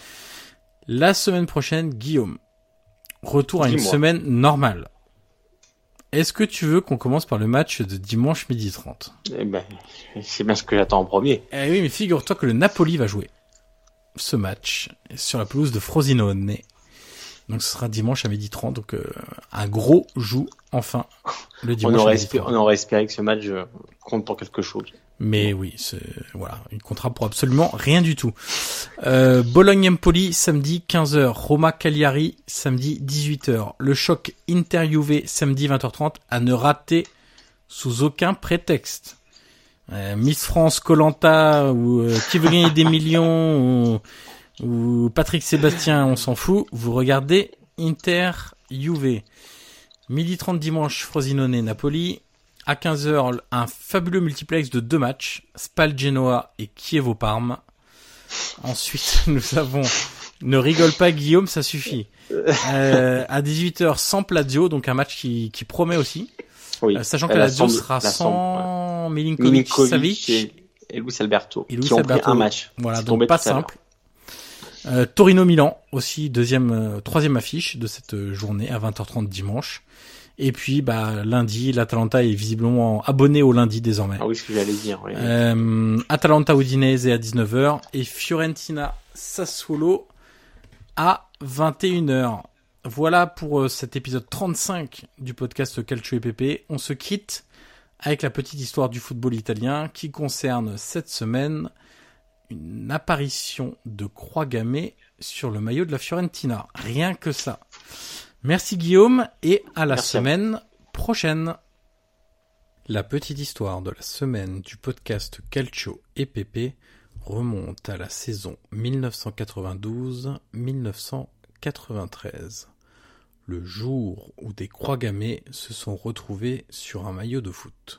A: La semaine prochaine, Guillaume, retour à une
F: Dis-moi.
A: semaine normale. Est-ce que tu veux qu'on commence par le match de dimanche midi trente?
F: Eh ben, c'est bien ce que j'attends en premier.
A: Eh oui, mais figure-toi que le Napoli va jouer ce match sur la pelouse de Frosinone. Donc ce sera dimanche à midi trente, donc euh, un gros joue enfin le dimanche
F: On aurait,
A: à midi
F: espéré,
A: trente.
F: on aurait espéré que ce match euh, compte pour quelque chose.
A: Mais oui, c'est, voilà, il comptera pour absolument rien du tout. Euh, Bologne-Empoli, samedi quinze heures. Roma-Cagliari, samedi dix-huit heures. Le choc Inter-Juve, samedi vingt heures trente, à ne rater sous aucun prétexte. Euh, Miss France, Koh-Lanta, ou euh, qui veut gagner des millions, ou, ou Patrick Sébastien, on s'en fout. Vous regardez Inter-Juve. Midi trente dimanche, Frosinone-Napoli. À quinze heures, un fabuleux multiplex de deux matchs, Spal-Genoa et Chievo-Parme. Ensuite, nous avons, ne rigole pas Guillaume, ça suffit. Euh, à dix-huit heures, Samp-Lazio, donc un match qui, qui promet aussi.
F: Oui.
A: Euh, sachant que
F: Elle
A: la Lazio
F: assemble-
A: sera
F: l'assemble,
A: sans
F: ouais.
A: Milinkovic,
F: Milinkovic
A: Savic
F: et, et Luis Alberto,
A: et Luis
F: qui ont
A: Alberto.
F: pris un match.
A: Voilà,
F: C'est
A: donc
F: tombé
A: pas
F: tout à l'heure.
A: simple. Euh, Torino-Milan, aussi deuxième, euh, troisième affiche de cette euh, journée à vingt heures trente dimanche. Et puis, bah, lundi, l'Atalanta est visiblement abonné au lundi désormais.
F: Ah oui, ce que j'allais dire. Oui.
A: Euh, Atalanta Udinese à dix-neuf heures et Fiorentina Sassuolo à vingt et une heures. Voilà pour euh, cet épisode trente-cinq du podcast Calcio et Pepe. On se quitte avec la petite histoire du football italien qui concerne cette semaine une apparition de croix gammée sur le maillot de la Fiorentina. Rien que ça. Merci Guillaume et à la
F: Merci.
A: semaine prochaine. La petite histoire de la semaine du podcast Calcio et Pepe remonte à la saison dix-neuf cent quatre-vingt-douze dix-neuf cent quatre-vingt-treize, le jour où des croix gammées se sont retrouvées sur un maillot de foot.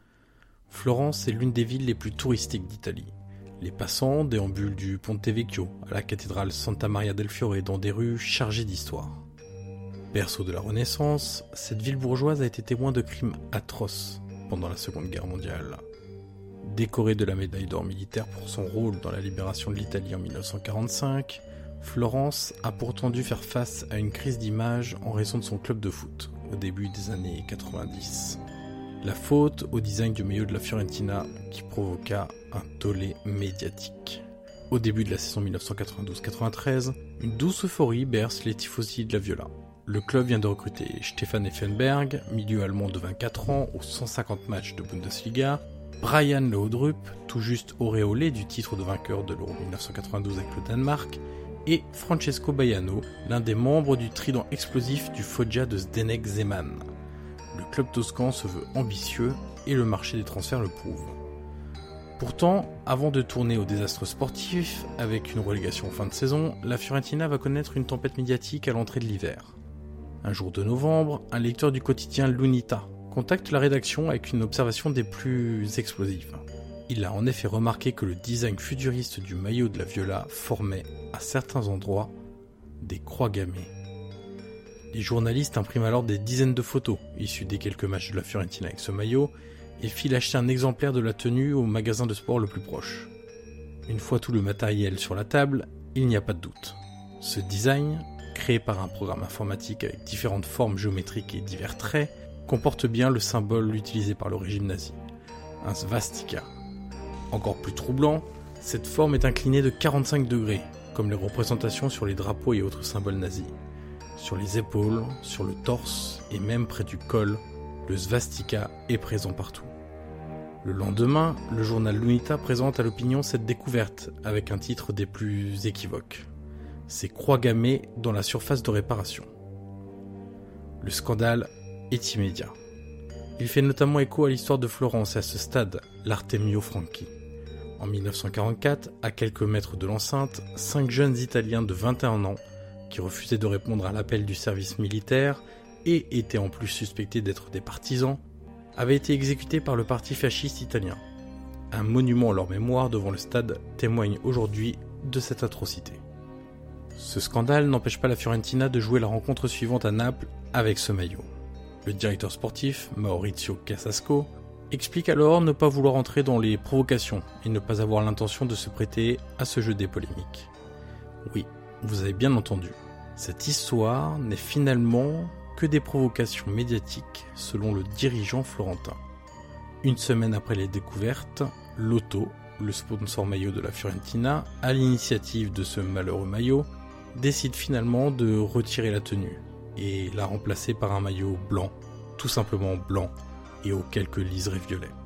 A: Florence est l'une des villes les plus touristiques d'Italie. Les passants déambulent du Ponte Vecchio à la cathédrale Santa Maria del Fiore dans des rues chargées d'histoire. Berceau de la Renaissance, cette ville bourgeoise a été témoin de crimes atroces pendant la Seconde Guerre mondiale. Décorée de la médaille d'or militaire pour son rôle dans la libération de l'Italie en dix-neuf cent quarante-cinq, Florence a pourtant dû faire face à une crise d'image en raison de son club de foot au début des années quatre-vingt-dix. La faute au design du maillot de la Fiorentina qui provoqua un tollé médiatique. Au début de la saison dix-neuf cent quatre-vingt-douze quatre-vingt-treize, une douce euphorie berce les tifosi de la Viola. Le club vient de recruter Stefan Effenberg, milieu allemand de vingt-quatre ans aux cent cinquante matchs de Bundesliga, Brian Laudrup, tout juste auréolé du titre de vainqueur de l'Euro dix-neuf cent quatre-vingt-douze avec le Danemark, et Francesco Baiano, l'un des membres du trident explosif du Foggia de Zdeněk Zeman. Le club toscan se veut ambitieux et le marché des transferts le prouve. Pourtant, avant de tourner au désastre sportif, avec une relégation en fin de saison, la Fiorentina va connaître une tempête médiatique à l'entrée de l'hiver. Un jour de novembre, un lecteur du quotidien l'Unità contacte la rédaction avec une observation des plus explosives. Il a en effet remarqué que le design futuriste du maillot de la Viola formait, à certains endroits, des croix gammées. Les journalistes impriment alors des dizaines de photos issues des quelques matchs de la Fiorentina avec ce maillot et filent acheter un exemplaire de la tenue au magasin de sport le plus proche. Une fois tout le matériel sur la table, il n'y a pas de doute. Ce design, créé par un programme informatique avec différentes formes géométriques et divers traits, comporte bien le symbole utilisé par le régime nazi, un svastika. Encore plus troublant, cette forme est inclinée de quarante-cinq degrés, comme les représentations sur les drapeaux et autres symboles nazis. Sur les épaules, sur le torse et même près du col, le svastika est présent partout. Le lendemain, le journal l'Unità présente à l'opinion cette découverte avec un titre des plus équivoques. Ces croix gammées dans la surface de réparation. Le scandale est immédiat. Il fait notamment écho à l'histoire de Florence et à ce stade, l'Artemio Franchi. En dix-neuf cent quarante-quatre, à quelques mètres de l'enceinte, cinq jeunes Italiens de vingt et un ans, qui refusaient de répondre à l'appel du service militaire et étaient en plus suspectés d'être des partisans, avaient été exécutés par le parti fasciste italien. Un monument en leur mémoire devant le stade témoigne aujourd'hui de cette atrocité. Ce scandale n'empêche pas la Fiorentina de jouer la rencontre suivante à Naples avec ce maillot. Le directeur sportif, Maurizio Casasco, explique alors ne pas vouloir entrer dans les provocations et ne pas avoir l'intention de se prêter à ce jeu des polémiques. Oui, vous avez bien entendu, cette histoire n'est finalement que des provocations médiatiques selon le dirigeant florentin. Une semaine après les découvertes, Lotto, le sponsor maillot de la Fiorentina, à l'initiative de ce malheureux maillot, décide finalement de retirer la tenue et la remplacer par un maillot blanc, tout simplement blanc, et aux quelques liserés violets.